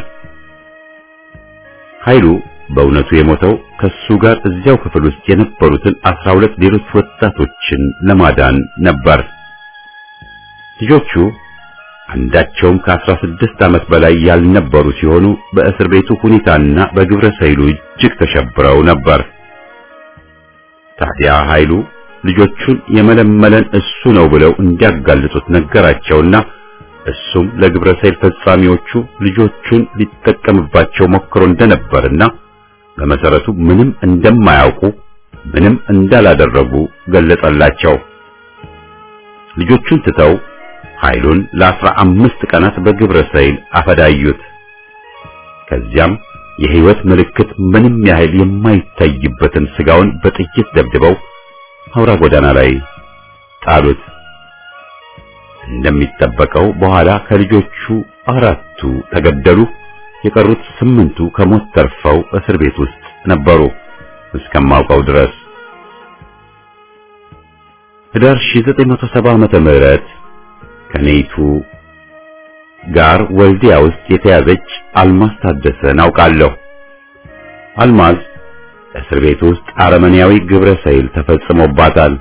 ኃይሉ በእውነቱ የሞተው ከሱ ጋር እዚያው ክፍል ውስጥ የነበሩትን 12 ሌሎች ወጣቶችን ለማዳን ነበር። ልጆቹ አንዳቸውም ከ16 ዓመት በላይ ያልነበሩ ሲሆኑ በእስር ቤቱ ሁኔታና በግብረ ሰይሉ እጅግ ተሸብረው ነበር። ታዲያ ኃይሉ ልጆቹን የመለመለን እሱ ነው ብለው እንዲያጋልጡት ነገራቸውና እሱም ለግብረ ሰይል ፈጻሚዎቹ ልጆቹን ሊጠቀምባቸው ሞክሮ እንደነበርና በመሰረቱ ምንም እንደማያውቁ ምንም እንዳላደረጉ ገለጸላቸው። ልጆቹን ትተው ኃይሉን ለ15 ቀናት በግብረ ሰይል አፈዳዩት። ከዚያም የህይወት ምልክት ምንም ያህል የማይታይበትን ስጋውን በጥይት ደብድበው አውራ ጎዳና ላይ ጣሉት። እንደሚጠበቀው በኋላ ከልጆቹ 4ቱ ተገደሉ። የቀሩት 8ቱ ከሞት ተርፈው እስር ቤት ውስጥ ነበሩ እስከማውቀው ድረስ። ህዳር 1970 ዓመተ ምህረት ከኔይቱ ጋር ወልዲያ ውስጥ የተያዘች አልማዝ ታደሰን አውቃለሁ። አልማዝ እስር ቤት ውስጥ አረመኔያዊ ግብረ ሰይል ተፈጽሞባታል።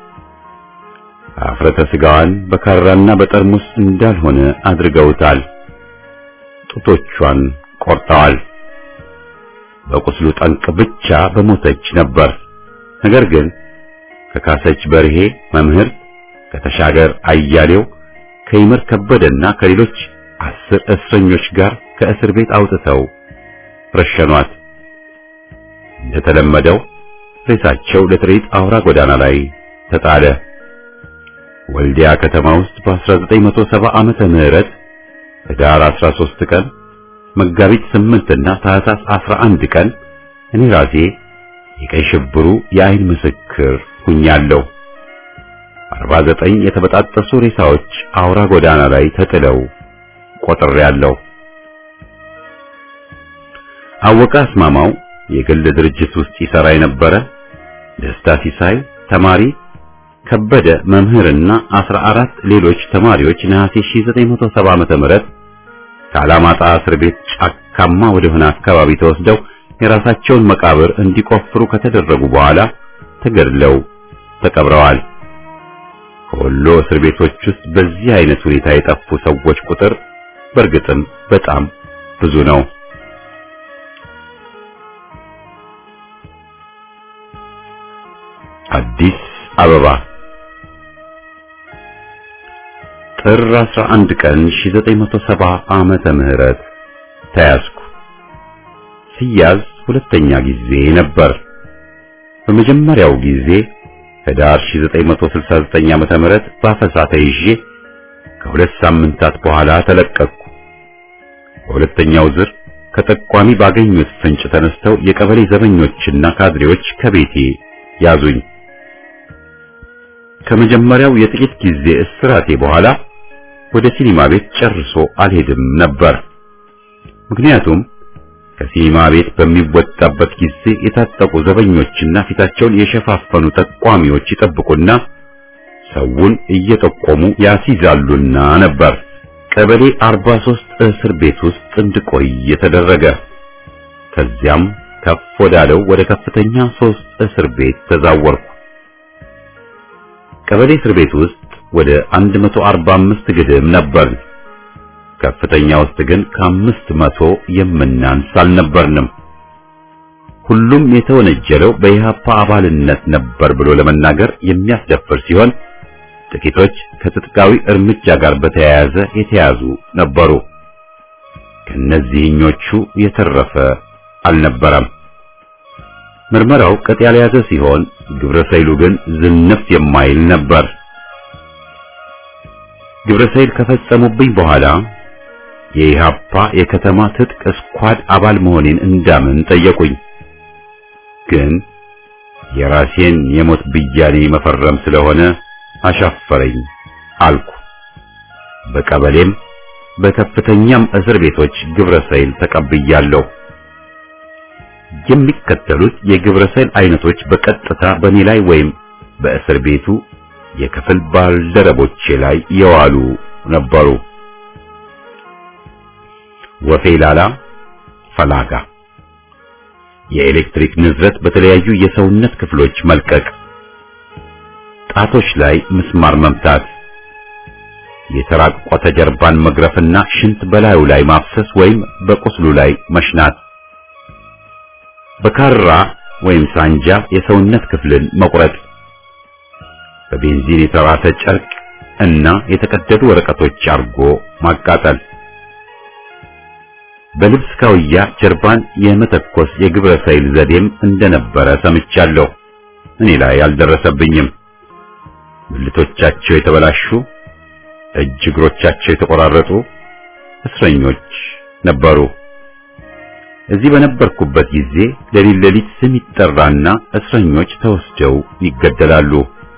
አፍረተ ስጋዋን በካራና በጠርሙስ እንዳልሆነ አድርገውታል። ጡቶቿን ቆርጠዋል። በቁስሉ ጠንቅ ብቻ በሞተች ነበር። ነገር ግን ከካሰች በርሄ መምህር፣ ከተሻገር አያሌው፣ ከይመር ከበደና ከሌሎች 10 እስረኞች ጋር ከእስር ቤት አውጥተው ረሸኗት። እንደተለመደው ሬሳቸው ለትርኢት አውራ ጎዳና ላይ ተጣለ። ወልዲያ ከተማ ውስጥ በ1970 ዓመተ ምህረት ህዳር 13 ቀን መጋቢት 8 እና ታህሳስ 11 ቀን እኔ ራሴ የቀይ ሽብሩ የአይን ምስክር ሁኛለሁ። 49 የተበጣጠሱ ሬሳዎች አውራ ጎዳና ላይ ተጥለው ቆጥሬያለሁ። አወቀ አስማማው የግል ድርጅት ውስጥ ይሰራ የነበረ፣ ደስታ ሲሳይ ተማሪ፣ ከበደ መምህርና 14 ሌሎች ተማሪዎች ነሐሴ 1970 ዓመተ ምህረት ከአላማጣ እስር ቤት ጫካማ ወደሆነ አካባቢ ተወስደው የራሳቸውን መቃብር እንዲቆፍሩ ከተደረጉ በኋላ ተገድለው ተቀብረዋል። ከወሎ እስር ቤቶች ውስጥ በዚህ አይነት ሁኔታ የጠፉ ሰዎች ቁጥር በእርግጥም በጣም ብዙ ነው። አዲስ አበባ ጥር 11 ቀን 1970 ዓመተ ምህረት ተያዝኩ። ሲያዝ ሁለተኛ ጊዜ ነበር። በመጀመሪያው ጊዜ ህዳር 1969 ዓመተ ምህረት በአፈሳ ተይዤ ከሁለት ሳምንታት በኋላ ተለቀቅኩ። በሁለተኛው ዙር ከጠቋሚ ባገኙት ፍንጭ ተነስተው የቀበሌ ዘበኞችና ካድሬዎች ከቤቴ ያዙኝ። ከመጀመሪያው የጥቂት ጊዜ እስራቴ በኋላ ወደ ሲኒማ ቤት ጨርሶ አልሄድም ነበር። ምክንያቱም ከሲኒማ ቤት በሚወጣበት ጊዜ የታጠቁ ዘበኞችና ፊታቸውን የሸፋፈኑ ጠቋሚዎች ይጠብቁና ሰውን እየጠቆሙ ያስይዛሉና ነበር። ቀበሌ 43 እስር ቤት ውስጥ እንድቆይ የተደረገ። ከዚያም ከፍ ወዳለው ወደ ከፍተኛ 3 እስር ቤት ተዛወርኩ። ቀበሌ እስር ቤት ውስጥ ወደ 145 ግድም ነበር። ከፍተኛ ውስጥ ግን ከ500 የምናንስ አልነበርንም። ሁሉም የተወነጀለው በኢህአፓ አባልነት ነበር ብሎ ለመናገር የሚያስደፍር ሲሆን ጥቂቶች ከትጥቃዊ እርምጃ ጋር በተያያዘ የተያዙ ነበሩ። ከነዚህኞቹ የተረፈ አልነበረም። ምርመራው ቀጥ ያልያዘ ሲሆን ግብረሰይሉ ግን ዝንፍ የማይል ነበር። ግብረሰይል ከፈጸሙብኝ በኋላ የኢህአፓ የከተማ ትጥቅ ስኳድ አባል መሆኔን እንዳምን ጠየቁኝ። ግን የራሴን የሞት ብያኔ መፈረም ስለሆነ አሻፈረኝ አልኩ። በቀበሌም በከፍተኛም እስር ቤቶች ግብረሰይል ተቀብያለሁ። የሚከተሉት የግብረሰይል አይነቶች በቀጥታ በኔ ላይ ወይም በእስር ቤቱ የክፍል ባልደረቦቼ ላይ የዋሉ ነበሩ። ወፌላላ ፈላጋ፣ የኤሌክትሪክ ንዝረት በተለያዩ የሰውነት ክፍሎች መልቀቅ፣ ጣቶች ላይ ምስማር መምታት፣ የተራቆተ ጀርባን መግረፍና ሽንት በላዩ ላይ ማፍሰስ ወይም በቁስሉ ላይ መሽናት፣ በካራ ወይም ሳንጃ የሰውነት ክፍልን መቁረጥ፣ በቤንዚን የተራሰ ጨርቅ እና የተቀደዱ ወረቀቶች አርጎ ማቃጠል፣ በልብስ ካውያ ጀርባን የመተኮስ የግብረሰይል ዘዴም እንደነበረ ሰምቻለሁ። እኔ ላይ አልደረሰብኝም። ብልቶቻቸው የተበላሹ፣ እጅ እግሮቻቸው የተቆራረጡ እስረኞች ነበሩ። እዚህ በነበርኩበት ጊዜ ሌሊት ስም ይጠራና እስረኞች ተወስደው ይገደላሉ።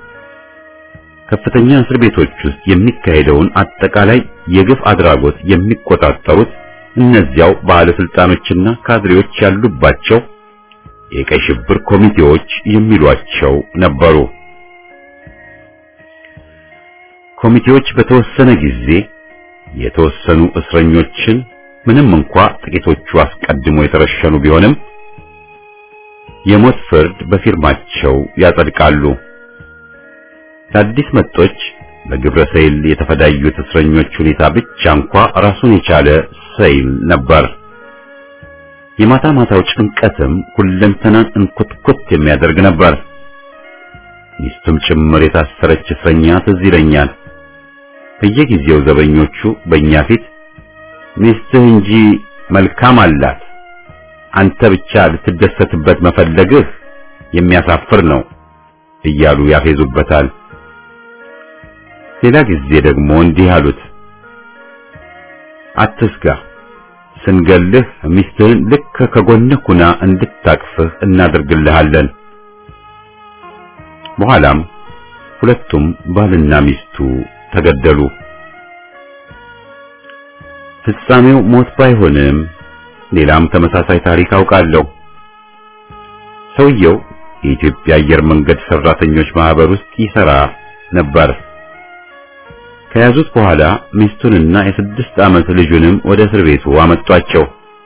ከፍተኛ እስር ቤቶች ውስጥ የሚካሄደውን አጠቃላይ የግፍ አድራጎት የሚቆጣጠሩት እነዚያው ባለስልጣኖችና ካድሬዎች ያሉባቸው የቀይ ሽብር ኮሚቴዎች የሚሏቸው ነበሩ። ኮሚቴዎች በተወሰነ ጊዜ የተወሰኑ እስረኞችን ምንም እንኳ ጥቂቶቹ አስቀድሞ የተረሸኑ ቢሆንም የሞት ፍርድ በፊርማቸው ያጸድቃሉ። አዲስ መጦች በግብረሰይል የተፈዳዩት እስረኞች ሁኔታ ብቻ እንኳ ራሱን የቻለ ሰይል ነበር። የማታ ማታው ጭንቀትም ሁለንተናን እንኩትኩት የሚያደርግ ነበር። ሚስቱም ጭምር የታሰረች እስረኛ ትዝ ይለኛል። በየጊዜው ዘበኞቹ በእኛ ፊት ሚስትህ እንጂ መልካም አላት አንተ ብቻ ልትደሰትበት መፈለግህ የሚያሳፍር ነው እያሉ ያፌዙበታል። ሌላ ጊዜ ደግሞ እንዲህ አሉት፣ አትስጋ፣ ስንገልህ ሚስትህን ልክ ከጎንህ ኩና እንድታቅፍህ እናደርግልሃለን። በኋላም ሁለቱም ባልና ሚስቱ ተገደሉ። ፍጻሜው ሞት ባይሆንም ሌላም ተመሳሳይ ታሪክ አውቃለሁ። ሰውየው የኢትዮጵያ አየር መንገድ ሰራተኞች ማህበር ውስጥ ይሰራ ነበር። ከያዙት በኋላ ሚስቱንና የ6 ዓመት ልጁንም ወደ እስር ቤቱ አመጧቸው።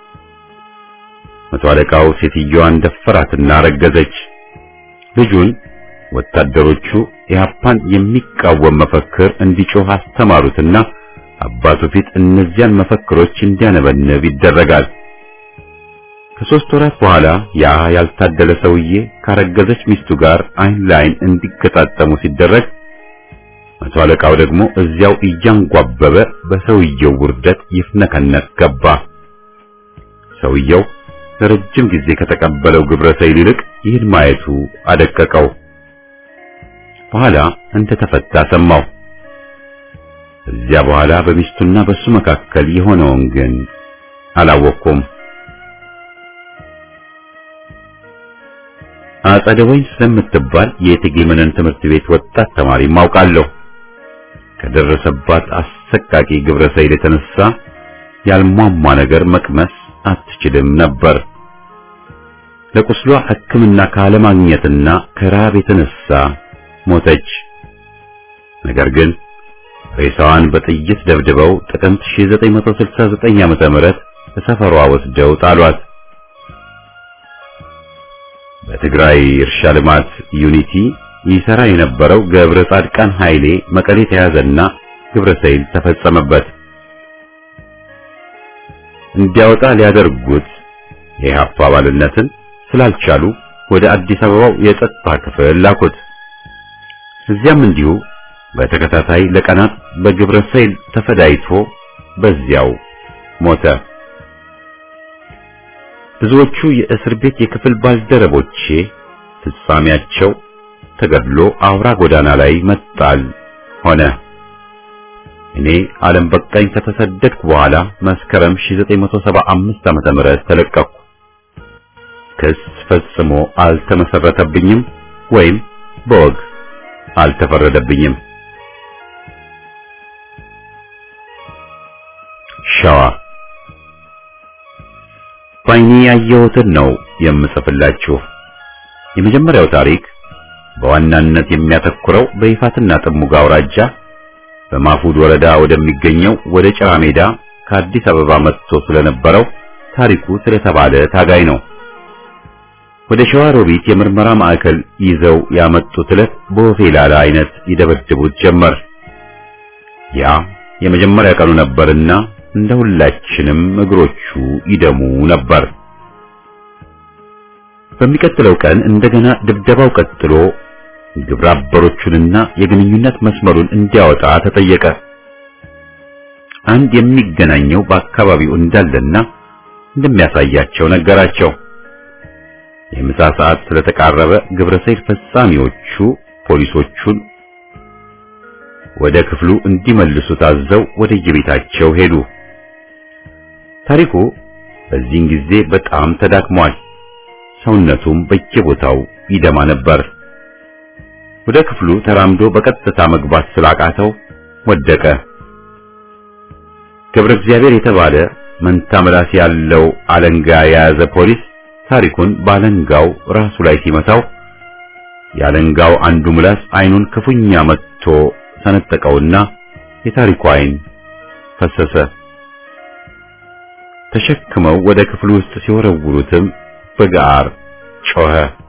መቶ አለቃው ሴትዮዋን ደፈራትና ረገዘች። ልጁን ወታደሮቹ ኢህአፓን የሚቃወም መፈክር እንዲጮህ አስተማሩትና አባቱ ፊት እነዚያን መፈክሮች እንዲያነበንብ ይደረጋል። ከ3 ወራት በኋላ ያ ያልታደለ ሰውዬ ካረገዘች ሚስቱ ጋር አይን ላይን እንዲገጣጠሙ ሲደረግ መቶ አለቃው ደግሞ እዚያው እያንጓበበ በሰውየው ውርደት ይፍነከነክ ገባ። ሰውየው ለረጅም ጊዜ ከተቀበለው ግብረ ሰይል ይልቅ ይህን ማየቱ አደቀቀው። በኋላ እንደተፈታ ሰማው። እዚያ በኋላ በሚስቱና በሱ መካከል የሆነውን ግን አላወቅኩም። አጸደ ወይን ስለምትባል የእቴጌ መነን ትምህርት ቤት ወጣት ተማሪ ማውቃለሁ። ከደረሰባት አሰቃቂ ግብረ ሰይል የተነሳ ያልሟሟ ነገር መቅመስ አትችልም ነበር። ለቁስሏ ሕክምና ካለማግኘትና ከራብ የተነሳ ሞተች። ነገር ግን ሬሳዋን በጥይት ደብድበው ጥቅምት 1969 ዓመተ ምህረት በሰፈሯ ወስደው ጣሏት። በትግራይ እርሻ ልማት ዩኒቲ ይሰራ የነበረው ገብረ ጻድቃን ኃይሌ መቀሌ ተያዘና ግብረ ሰይል ተፈጸመበት። እንዲያወጣ ሊያደርጉት የኢህአፓ አባልነትን ስላልቻሉ ወደ አዲስ አበባው የጸጥታ ክፍል ላኩት። እዚያም እንዲሁ በተከታታይ ለቀናት በግብረ ሰይል ተፈዳይቶ በዚያው ሞተ። ብዙዎቹ የእስር ቤት የክፍል ባልደረቦቼ ፍጻሜያቸው ተገድሎ አውራ ጎዳና ላይ መጣል ሆነ። እኔ ዓለም በቃኝ ከተሰደድኩ በኋላ መስከረም 1975 ዓመተ ምህረት ተለቀቅኩ። ክስ ፈጽሞ አልተመሰረተብኝም ወይም በወግ አልተፈረደብኝም። ሸዋ ባይኔ ያየሁትን ነው የምጽፍላችሁ። የመጀመሪያው ታሪክ በዋናነት የሚያተኩረው በይፋትና ጥሙጋ አውራጃ በማፉድ ወረዳ ወደሚገኘው ወደ ጭራ ሜዳ ከአዲስ አበባ መጥቶ ስለነበረው ታሪኩ ስለተባለ ታጋይ ነው። ወደ ሸዋ ሮቢት የምርመራ ማዕከል ይዘው ያመጡት ዕለት በወፌላላ አይነት ይደበድቡት ጀመር። ያ የመጀመሪያ ቀኑ ነበርና እንደ ሁላችንም እግሮቹ ይደሙ ነበር። በሚቀጥለው ቀን እንደገና ድብደባው ቀጥሎ ግብረ አበሮቹንና የግንኙነት መስመሩን እንዲያወጣ ተጠየቀ። አንድ የሚገናኘው በአካባቢው እንዳለና እንደሚያሳያቸው ነገራቸው። የምሳ ሰዓት ስለተቃረበ ግብረ ሰይል ፈጻሚዎቹ ፖሊሶቹን ወደ ክፍሉ እንዲመልሱ ታዘው ወደ የቤታቸው ሄዱ። ታሪኩ በዚህን ጊዜ በጣም ተዳክሟል። ሰውነቱም በየቦታው ይደማ ነበር። ወደ ክፍሉ ተራምዶ በቀጥታ መግባት ስላቃተው ወደቀ። ገብረ እግዚአብሔር የተባለ መንታ ምላስ ያለው አለንጋ የያዘ ፖሊስ ታሪኩን ባለንጋው ራሱ ላይ ሲመታው ያለንጋው አንዱ ምላስ አይኑን ክፉኛ መትቶ ሰነጠቀውና የታሪኩ አይን ፈሰሰ። ተሸክመው ወደ ክፍሉ ውስጥ ሲወረውሩትም በጋር ጮኸ።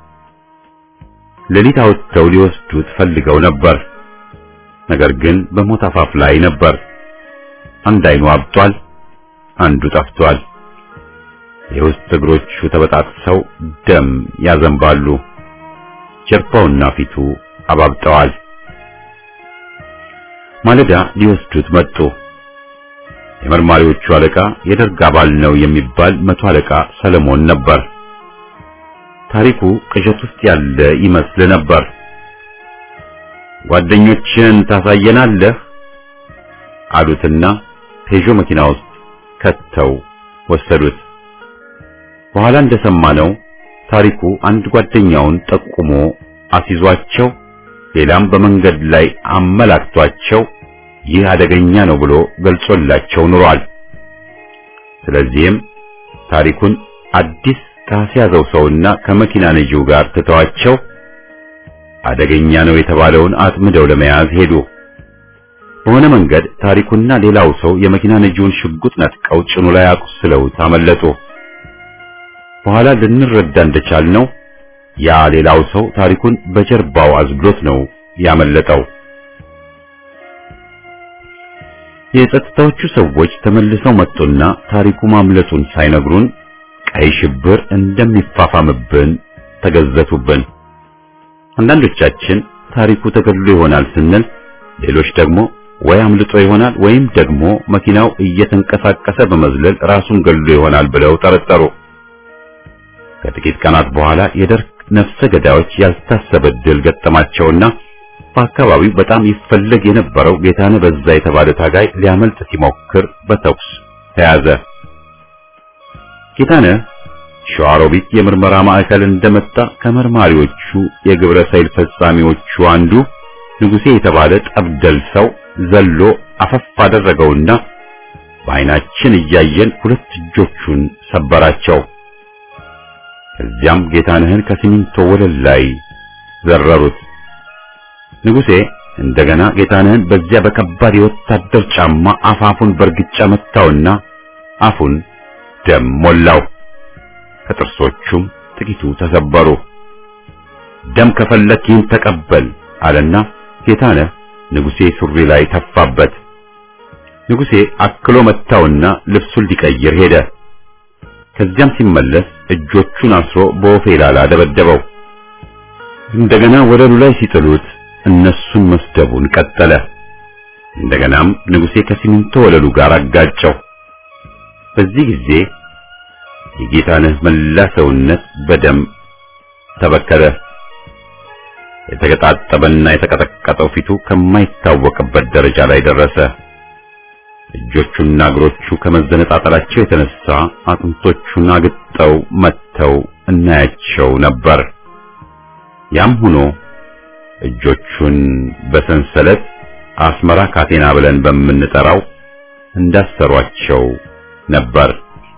ሌሊት አውጥተው ሊወስዱት ፈልገው ነበር። ነገር ግን በሞት አፋፍ ላይ ነበር። አንድ አይኑ አብጧል፣ አንዱ ጠፍቷል። የውስጥ እግሮቹ ተበጣጥሰው ደም ያዘንባሉ። ጀርባውና ፊቱ አባብጠዋል። ማለዳ ሊወስዱት መጡ። የመርማሪዎቹ አለቃ የደርግ አባል ነው የሚባል 100 አለቃ ሰለሞን ነበር። ታሪኩ ቅዠት ውስጥ ያለ ይመስል ነበር። ጓደኞችን ታሳየናለህ አሉትና ፔዦ መኪና ውስጥ ከተው ወሰዱት። በኋላ እንደሰማነው ታሪኩ አንድ ጓደኛውን ጠቁሞ አስይዟቸው ሌላም በመንገድ ላይ አመላክቷቸው ይህ አደገኛ ነው ብሎ ገልጾላቸው ኑሯል። ስለዚህም ታሪኩን አዲስ ካስያዘው ሰውና ከመኪና ነጂው ጋር ተተዋቸው አደገኛ ነው የተባለውን አጥምደው ለመያዝ ሄዱ። በሆነ መንገድ ታሪኩና ሌላው ሰው የመኪና ነጂውን ሽጉጥ ነጥቀው ጭኑ ላይ አቁስለው አመለጡ። በኋላ ልንረዳ እንደቻልነው ያ ሌላው ሰው ታሪኩን በጀርባው አዝሎት ነው ያመለጠው። የጸጥታዎቹ ሰዎች ተመልሰው መጡና ታሪኩ ማምለጡን ሳይነግሩን ቀይ ሽብር እንደሚፋፋምብን ተገዘቱብን። አንዳንዶቻችን ታሪኩ ተገድሎ ይሆናል ስንል፣ ሌሎች ደግሞ ወይ አምልጦ ይሆናል ወይም ደግሞ መኪናው እየተንቀሳቀሰ በመዝለል ራሱን ገድሎ ይሆናል ብለው ጠረጠሩ። ከጥቂት ቀናት በኋላ የደርግ ነፍሰ ገዳዮች ያልታሰበ ድል ገጠማቸውና በአካባቢው በጣም ይፈለግ የነበረው ጌታነህ በዛ የተባለ ታጋይ ሊያመልጥ ሲሞክር በተኩስ ተያዘ። ጌታነህ ሸዋሮቢት የምርመራ ማዕከል እንደመጣ ከመርማሪዎቹ የግብረ ሰይል ፈጻሚዎቹ አንዱ ንጉሴ የተባለ ጠብደል ሰው ዘሎ አፈፍ አደረገውና በዓይናችን እያየን ሁለት እጆቹን ሰበራቸው። እዚያም ጌታነህን ከሲሚንቶ ወለል ላይ ዘረሩት። ንጉሴ እንደገና ጌታነህን በዚያ በከባድ የወታደር ጫማ አፋፉን በርግጫ መታውና አፉን ደም ሞላው። ከጥርሶቹም ጥቂቱ ተሰበሩ። ደም ከፈለክ ይህን ተቀበል አለና ጌታነህ ንጉሴ ሱሪ ላይ ተፋበት። ንጉሴ አክሎ መታውና ልብሱን ሊቀይር ሄደ። ከዚያም ሲመለስ እጆቹን አስሮ በወፌላላ ደበደበው። እንደገና ወለሉ ላይ ሲጥሉት እነሱን መስደቡን ቀጠለ። እንደገናም ንጉሴ ከሲሚንቶ ወለሉ ጋር አጋጨው። በዚህ ጊዜ የጌታነህ መላ ሰውነት በደም ተበከለ። የተገጣጠበና የተቀጠቀጠው ፊቱ ከማይታወቅበት ደረጃ ላይ ደረሰ። እጆቹና እግሮቹ ከመዘነጣጠላቸው የተነሳ አጥንቶቹን አግጠው መተው እናያቸው ነበር። ያም ሆኖ እጆቹን በሰንሰለት አስመራ ካቴና ብለን በምንጠራው እንዳሰሯቸው ነበር።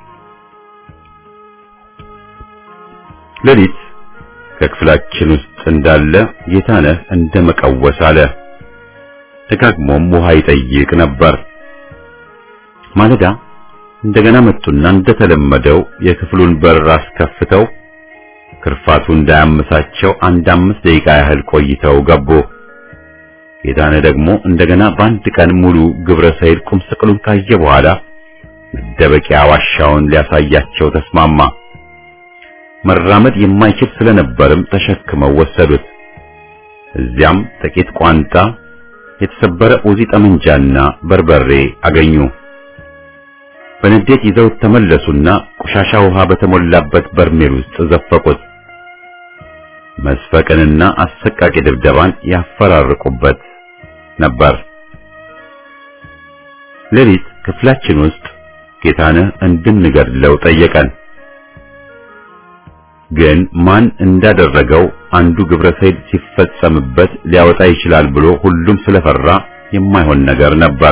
ሌሊት ከክፍላችን ውስጥ እንዳለ ጌታነህ እንደመቀወስ አለ። ደጋግሞም ውሃ ይጠይቅ ነበር። ማለዳ እንደገና መጡና እንደተለመደው የክፍሉን በር አስከፍተው ክርፋቱ እንዳያመሳቸው 5 ደቂቃ ያህል ቆይተው ገቡ። ጌታነህ ደግሞ እንደገና በአንድ ቀን ሙሉ ግብረ ሰይል ቁም ስቅሉን ካየ በኋላ መደበቂያ ዋሻውን ሊያሳያቸው ተስማማ። መራመድ የማይችል ስለነበርም ተሸክመው ወሰዱት። እዚያም ጥቂት ቋንጣ፣ የተሰበረ ኡዚ ጠመንጃና በርበሬ አገኙ። በንዴት ይዘው ተመለሱና ቆሻሻ ውሃ በተሞላበት በርሜል ውስጥ ዘፈቁት። መስፈቅንና አሰቃቂ ድብደባን ያፈራርቁበት ነበር። ሌሊት ክፍላችን ውስጥ ጌታነህ እንድንገድለው ጠየቀን። ግን ማን እንዳደረገው አንዱ ግብረ ሰይል ሲፈጸምበት ሊያወጣ ይችላል ብሎ ሁሉም ስለፈራ የማይሆን ነገር ነበር።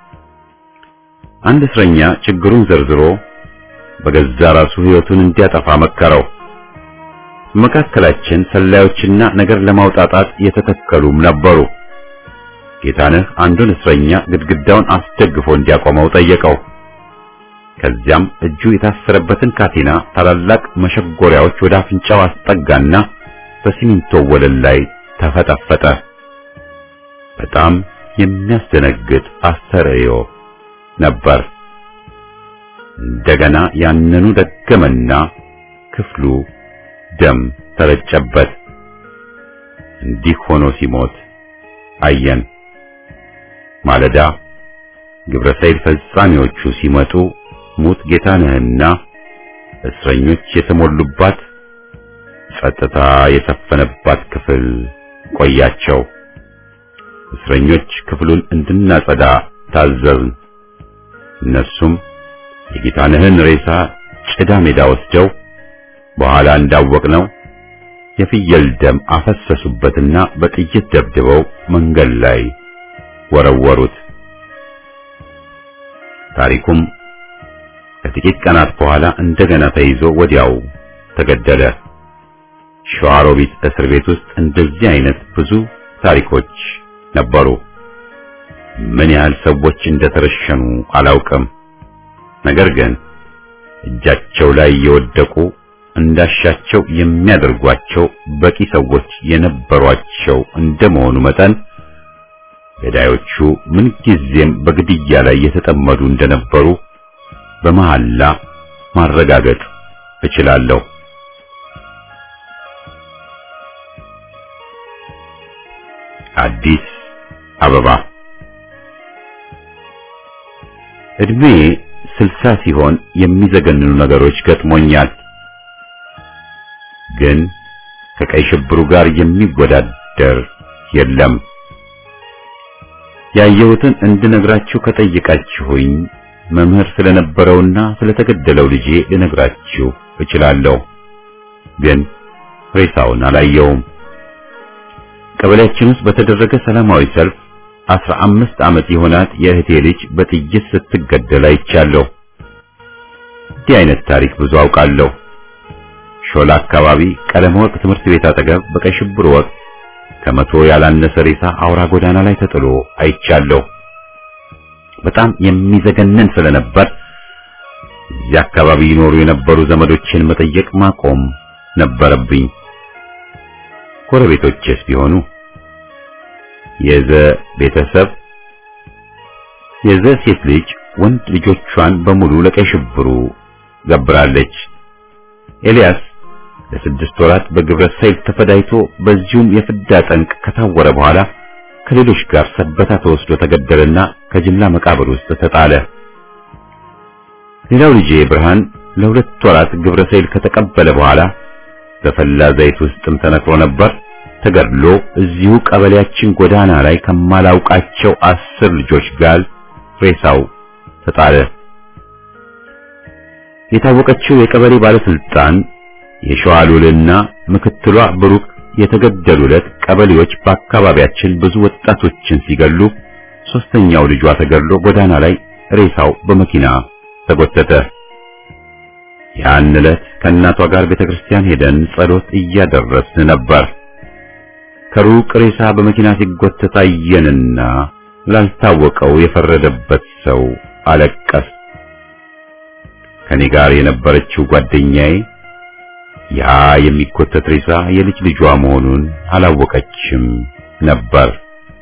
አንድ እስረኛ ችግሩን ዘርዝሮ በገዛ ራሱ ሕይወቱን እንዲያጠፋ መከረው። መካከላችን ሰላዮችና ነገር ለማውጣጣት የተተከሉም ነበሩ። ጌታነህ አንዱን እስረኛ ግድግዳውን አስደግፎ እንዲያቆመው ጠየቀው። ከዚያም እጁ የታሰረበትን ካቴና ታላላቅ መሸጎሪያዎች ወደ አፍንጫው አስጠጋና በሲሚንቶ ወለል ላይ ተፈጠፈጠ። በጣም የሚያስደነግጥ አስተርእዮ ነበር። እንደገና ያንኑ ደገመና ክፍሉ ደም ተረጨበት። እንዲህ ሆኖ ሲሞት አየን። ማለዳ ግብረ ሰይል ፈጻሚዎቹ ሲመጡ ሙት ጌታነህና እስረኞች የተሞሉባት ጸጥታ የሰፈነባት ክፍል ቆያቸው። እስረኞች ክፍሉን እንድናጸዳ ታዘዝን። እነሱም የጌታነህን ሬሳ ጭዳ ሜዳ ወስደው በኋላ እንዳወቅነው የፍየል ደም አፈሰሱበትና በጥይት ደብድበው መንገድ ላይ ወረወሩት። ታሪኩም ከጥቂት ቀናት በኋላ እንደገና ተይዞ ወዲያው ተገደለ። ሸዋሮቢት እስር ቤት ውስጥ እንደዚህ አይነት ብዙ ታሪኮች ነበሩ። ምን ያህል ሰዎች እንደተረሸኑ አላውቅም። ነገር ግን እጃቸው ላይ የወደቁ እንዳሻቸው የሚያደርጓቸው በቂ ሰዎች የነበሯቸው እንደመሆኑ መጠን ገዳዮቹ ምን ጊዜም በግድያ ላይ የተጠመዱ እንደነበሩ በመሐላ ማረጋገጥ እችላለሁ። አዲስ አበባ እድሜ 60 ሲሆን የሚዘገንኑ ነገሮች ገጥሞኛል። ግን ከቀይ ሽብሩ ጋር የሚወዳደር የለም። ያየሁትን እንድነግራችሁ ከጠየቃችሁኝ መምህር ስለነበረውና ስለተገደለው ልጄ ልነግራችሁ እችላለሁ። ግን ሬሳውን አላየውም። ቀበሌያችን ውስጥ በተደረገ ሰላማዊ ሰልፍ 15 ዓመት የሆናት የእህቴ ልጅ በጥይት ስትገደል አይቻለሁ። እንዲህ አይነት ታሪክ ብዙ አውቃለሁ። ሾላ አካባቢ ቀለም ወርቅ ትምህርት ቤት አጠገብ በቀይ ሽብር ወቅት ከመቶ ያላነሰ ሬሳ አውራ ጎዳና ላይ ተጥሎ አይቻለሁ። በጣም የሚዘገነን ስለነበር እዚያ አካባቢ ይኖሩ የነበሩ ዘመዶችን መጠየቅ ማቆም ነበረብኝ። ጎረቤቶችስ ቢሆኑ የዘ ቤተሰብ የዘ ሴት ልጅ ወንድ ልጆቿን በሙሉ ለቀይ ሽብሩ ገብራለች። ኤልያስ ለ6 ወራት በግብረ ሰይል ተፈዳይቶ በዚሁም የፍዳ ጠንቅ ከታወረ በኋላ ከሌሎች ጋር ሰበታ ተወስዶ ተገደለና ከጅምላ መቃብር ውስጥ ተጣለ። ሌላው ልጄ ብርሃን ለ2 ወራት ግብረ ሰይል ከተቀበለ በኋላ በፈላ ዘይት ውስጥም ተነክሮ ነበር። ተገድሎ እዚሁ ቀበሌያችን ጎዳና ላይ ከማላውቃቸው 10 ልጆች ጋር ሬሳው ተጣለ። የታወቀችው የቀበሌ ባለስልጣን የሸዋሉልና ምክትሏ ብሩክ የተገደሉለት ቀበሌዎች በአካባቢያችን ብዙ ወጣቶችን ሲገሉ 3ኛው ልጇ ተገድሎ ጎዳና ላይ ሬሳው በመኪና ተጎተተ። ያን ዕለት ከእናቷ ጋር ቤተክርስቲያን ሄደን ጸሎት እያደረስን ነበር። ከሩቅ ሬሳ በመኪና ሲጎተት አየንና ላልታወቀው የፈረደበት ሰው አለቀስ። ከኔ ጋር የነበረችው ጓደኛዬ ያ የሚጎተት ሬሳ የልጅ ልጇ መሆኑን አላወቀችም ነበር።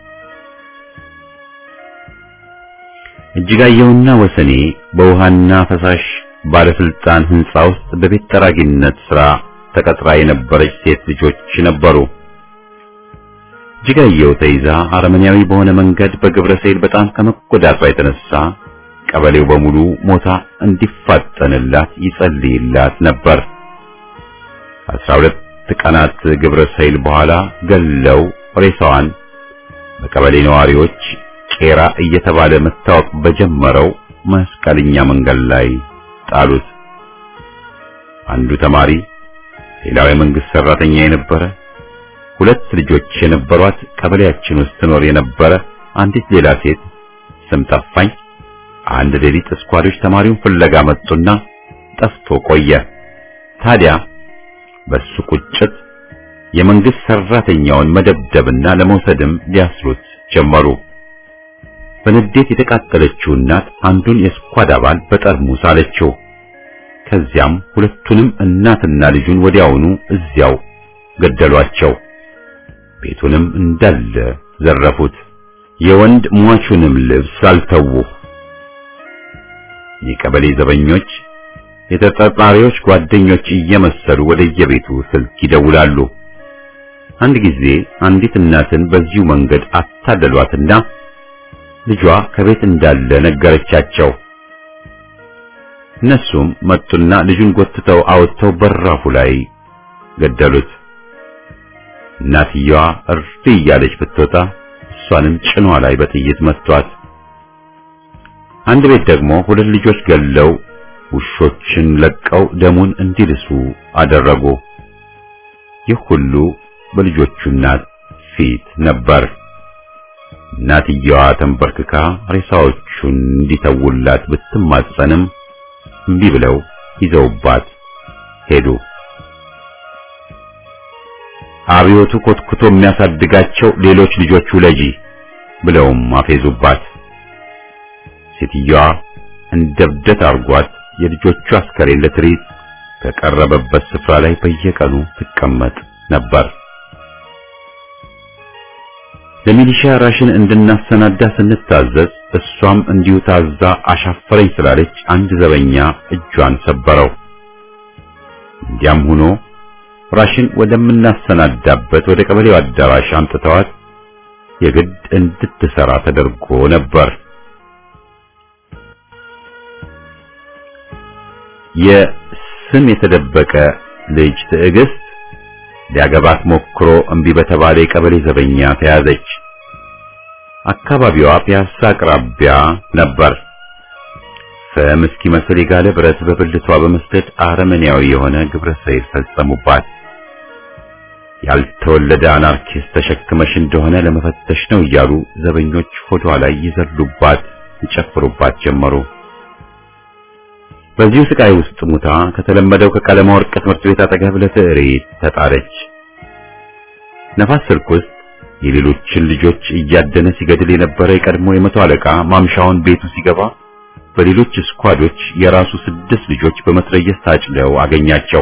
እጅጋየውና ወሰኔ በውሃና ፈሳሽ ባለስልጣን ህንጻ ውስጥ በቤት ጠራጊነት ስራ ተቀጥራ የነበረች ሴት ልጆች ነበሩ። እጅጋየው ተይዛ አረመኔያዊ በሆነ መንገድ በግብረ ሰይል በጣም ከመጎዳቷ የተነሳ ቀበሌው በሙሉ ሞታ እንዲፋጠንላት ይጸልይላት ነበር። 12 ቀናት ግብረ ሰይል በኋላ ገለው ሬሳዋን በቀበሌ ነዋሪዎች ቄራ እየተባለ መታወቅ በጀመረው መስቀልኛ መንገድ ላይ ጣሉት። አንዱ ተማሪ፣ ሌላው የመንግስት ሰራተኛ የነበረ፣ 2 ልጆች የነበሯት ቀበሌያችን ውስጥ ትኖር የነበረ አንዲት ሌላ ሴት ስም ጠፋኝ። አንድ ሌሊት ስኳዶች ተማሪውን ፍለጋ መጡና ጠፍቶ ቆየ። ታዲያ በሱ ቁጭት የመንግስት ሰራተኛውን መደብደብና ለመውሰድም ሊያስሩት ጀመሩ። በንዴት የተቃጠለችው እናት አንዱን የስኳድ አባል በጠርሙስ አለችው። ከዚያም ሁለቱንም እናትና ልጁን ወዲያውኑ እዚያው ገደሏቸው። ቤቱንም እንዳለ ዘረፉት። የወንድ ሟቹንም ልብስ አልተዉ። የቀበሌ ዘበኞች የተጠርጣሪዎች ጓደኞች እየመሰሉ ወደየቤቱ ስልክ ይደውላሉ። አንድ ጊዜ አንዲት እናትን በዚሁ መንገድ አታለሏትና ልጇ ከቤት እንዳለ ነገረቻቸው። እነሱም መጡና ልጁን ጎትተው አወጥተው በራፉ ላይ ገደሉት። እናትየዋ እርፍ እያለች ብትወጣ እሷንም ጭኗ ላይ በጥይት መቷት። አንድ ቤት ደግሞ ሁለት ልጆች ገለው ውሾችን ለቀው ደሙን እንዲልሱ አደረጉ። ይህ ሁሉ በልጆቹ እናት ፊት ነበር። እናትየዋ ተንበርክካ ሬሳዎቹን እንዲተውላት ብትማጸንም እምቢ ብለው ይዘውባት ሄዱ። አብዮቱ ኮትኩቶ የሚያሳድጋቸው ሌሎች ልጆቹ ለጂ ብለውም አፌዙባት። ሴትዮዋ እንደብደት አርጓት የልጆቹ አስከሬን ለትርኢት ከቀረበበት ስፍራ ላይ በየቀኑ ትቀመጥ ነበር። ለሚሊሻ ራሽን እንድናሰናዳ ስንታዘዝ እሷም እንዲሁ ታዛ አሻፈረኝ ስላለች አንድ ዘበኛ እጇን ሰበረው። እንዲያም ሆኖ ራሽን ወደምናሰናዳበት ወደ ቀበሌው አዳራሽ አምጥተዋት የግድ እንድትሰራ ተደርጎ ነበር። የስም የተደበቀ ልጅ ትዕግስት ሊያገባት ሞክሮ እምቢ በተባለ የቀበሌ ዘበኛ ተያዘች። አካባቢዋ ፒያሳ አቅራቢያ ነበር። ፍም እስኪመስል የጋለ ብረት በብልቷ በመስደድ አረመኔያዊ የሆነ ግብረ ሰይል ፈጸሙባት። ያልተወለደ አናርኪስት ተሸክመሽ እንደሆነ ለመፈተሽ ነው እያሉ ዘበኞች ሆዷ ላይ ይዘሉባት፣ ይጨፍሩባት ጀመሩ። በዚሁ ስቃይ ውስጥ ሙታ ከተለመደው ከቀለማ ወርቅ ትምህርት ቤት አጠገብ ለትዕሪት ተጣለች። ነፋስ ስልክ ውስጥ የሌሎችን ልጆች እያደነ ሲገድል የነበረ የቀድሞ የመቶ አለቃ ማምሻውን ቤቱ ሲገባ በሌሎች ስኳዶች የራሱ 6 ልጆች በመትረየስ ታጭለው አገኛቸው።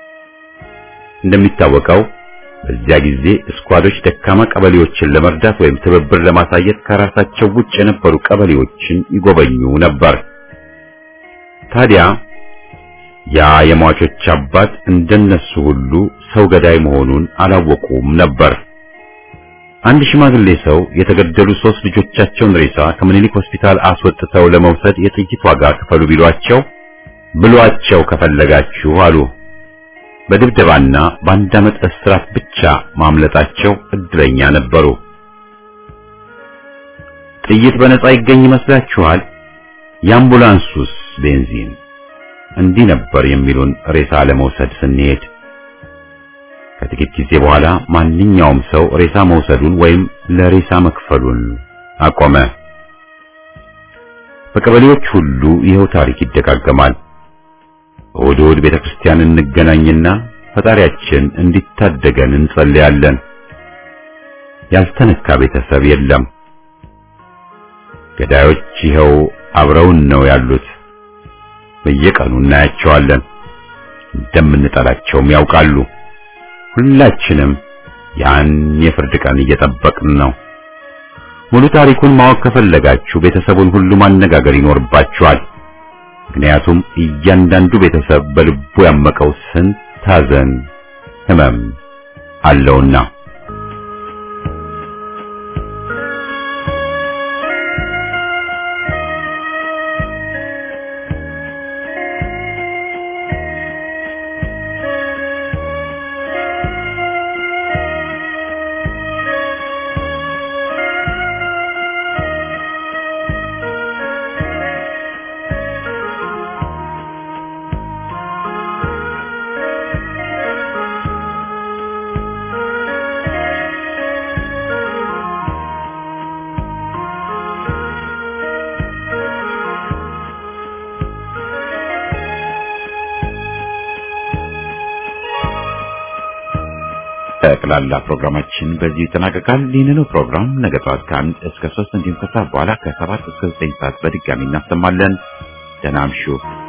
እንደሚታወቀው በዚያ ጊዜ ስኳዶች ደካማ ቀበሌዎችን ለመርዳት ወይም ትብብር ለማሳየት ከራሳቸው ውጭ የነበሩ ቀበሌዎችን ይጎበኙ ነበር። ታዲያ ያ የሟቾች አባት እንደነሱ ሁሉ ሰው ገዳይ መሆኑን አላወቁም ነበር። አንድ ሽማግሌ ሰው የተገደሉ 3 ልጆቻቸውን ሬሳ ከምኒልክ ሆስፒታል አስወጥተው ለመውሰድ የጥይት ዋጋ ክፈሉ ብሏቸው ከፈለጋችሁ አሉ። በድብደባና በአንድ ዓመት እስራት ብቻ ማምለጣቸው እድለኛ ነበሩ። ጥይት በነፃ ይገኝ ይመስላችኋል? የአምቡላንሱስ ቤንዚን? እንዲህ ነበር የሚሉን ሬሳ ለመውሰድ ስንሄድ። ከጥቂት ጊዜ በኋላ ማንኛውም ሰው ሬሳ መውሰዱን ወይም ለሬሳ መክፈሉን አቆመ። በቀበሌዎች ሁሉ ይኸው ታሪክ ይደጋገማል። እሑድ እሑድ ቤተክርስቲያን እንገናኝና ፈጣሪያችን እንዲታደገን እንጸልያለን። ያልተነካ ቤተሰብ የለም። ገዳዮች ይኸው አብረውን ነው ያሉት። በየቀኑ እናያቸዋለን። እንደምንጠላቸውም ያውቃሉ። ሁላችንም ያን የፍርድ ቀን እየጠበቅን ነው። ሙሉ ታሪኩን ማወቅ ከፈለጋችሁ ቤተሰቡን ሁሉ ማነጋገር ይኖርባችኋል። ምክንያቱም እያንዳንዱ ቤተሰብ በልቡ ያመቀው ስንት ሐዘን፣ ሕመም አለውና። ጠቅላላ ፕሮግራማችን በዚህ ይጠናቀቃል። ይህንኑ ፕሮግራም ነገ ጠዋት ከ1 እስከ 3 እንዲሁም ከሰዓት በኋላ ከ7 እስከ 9 ሰዓት በድጋሚ እናሰማለን። ደህና እምሹ።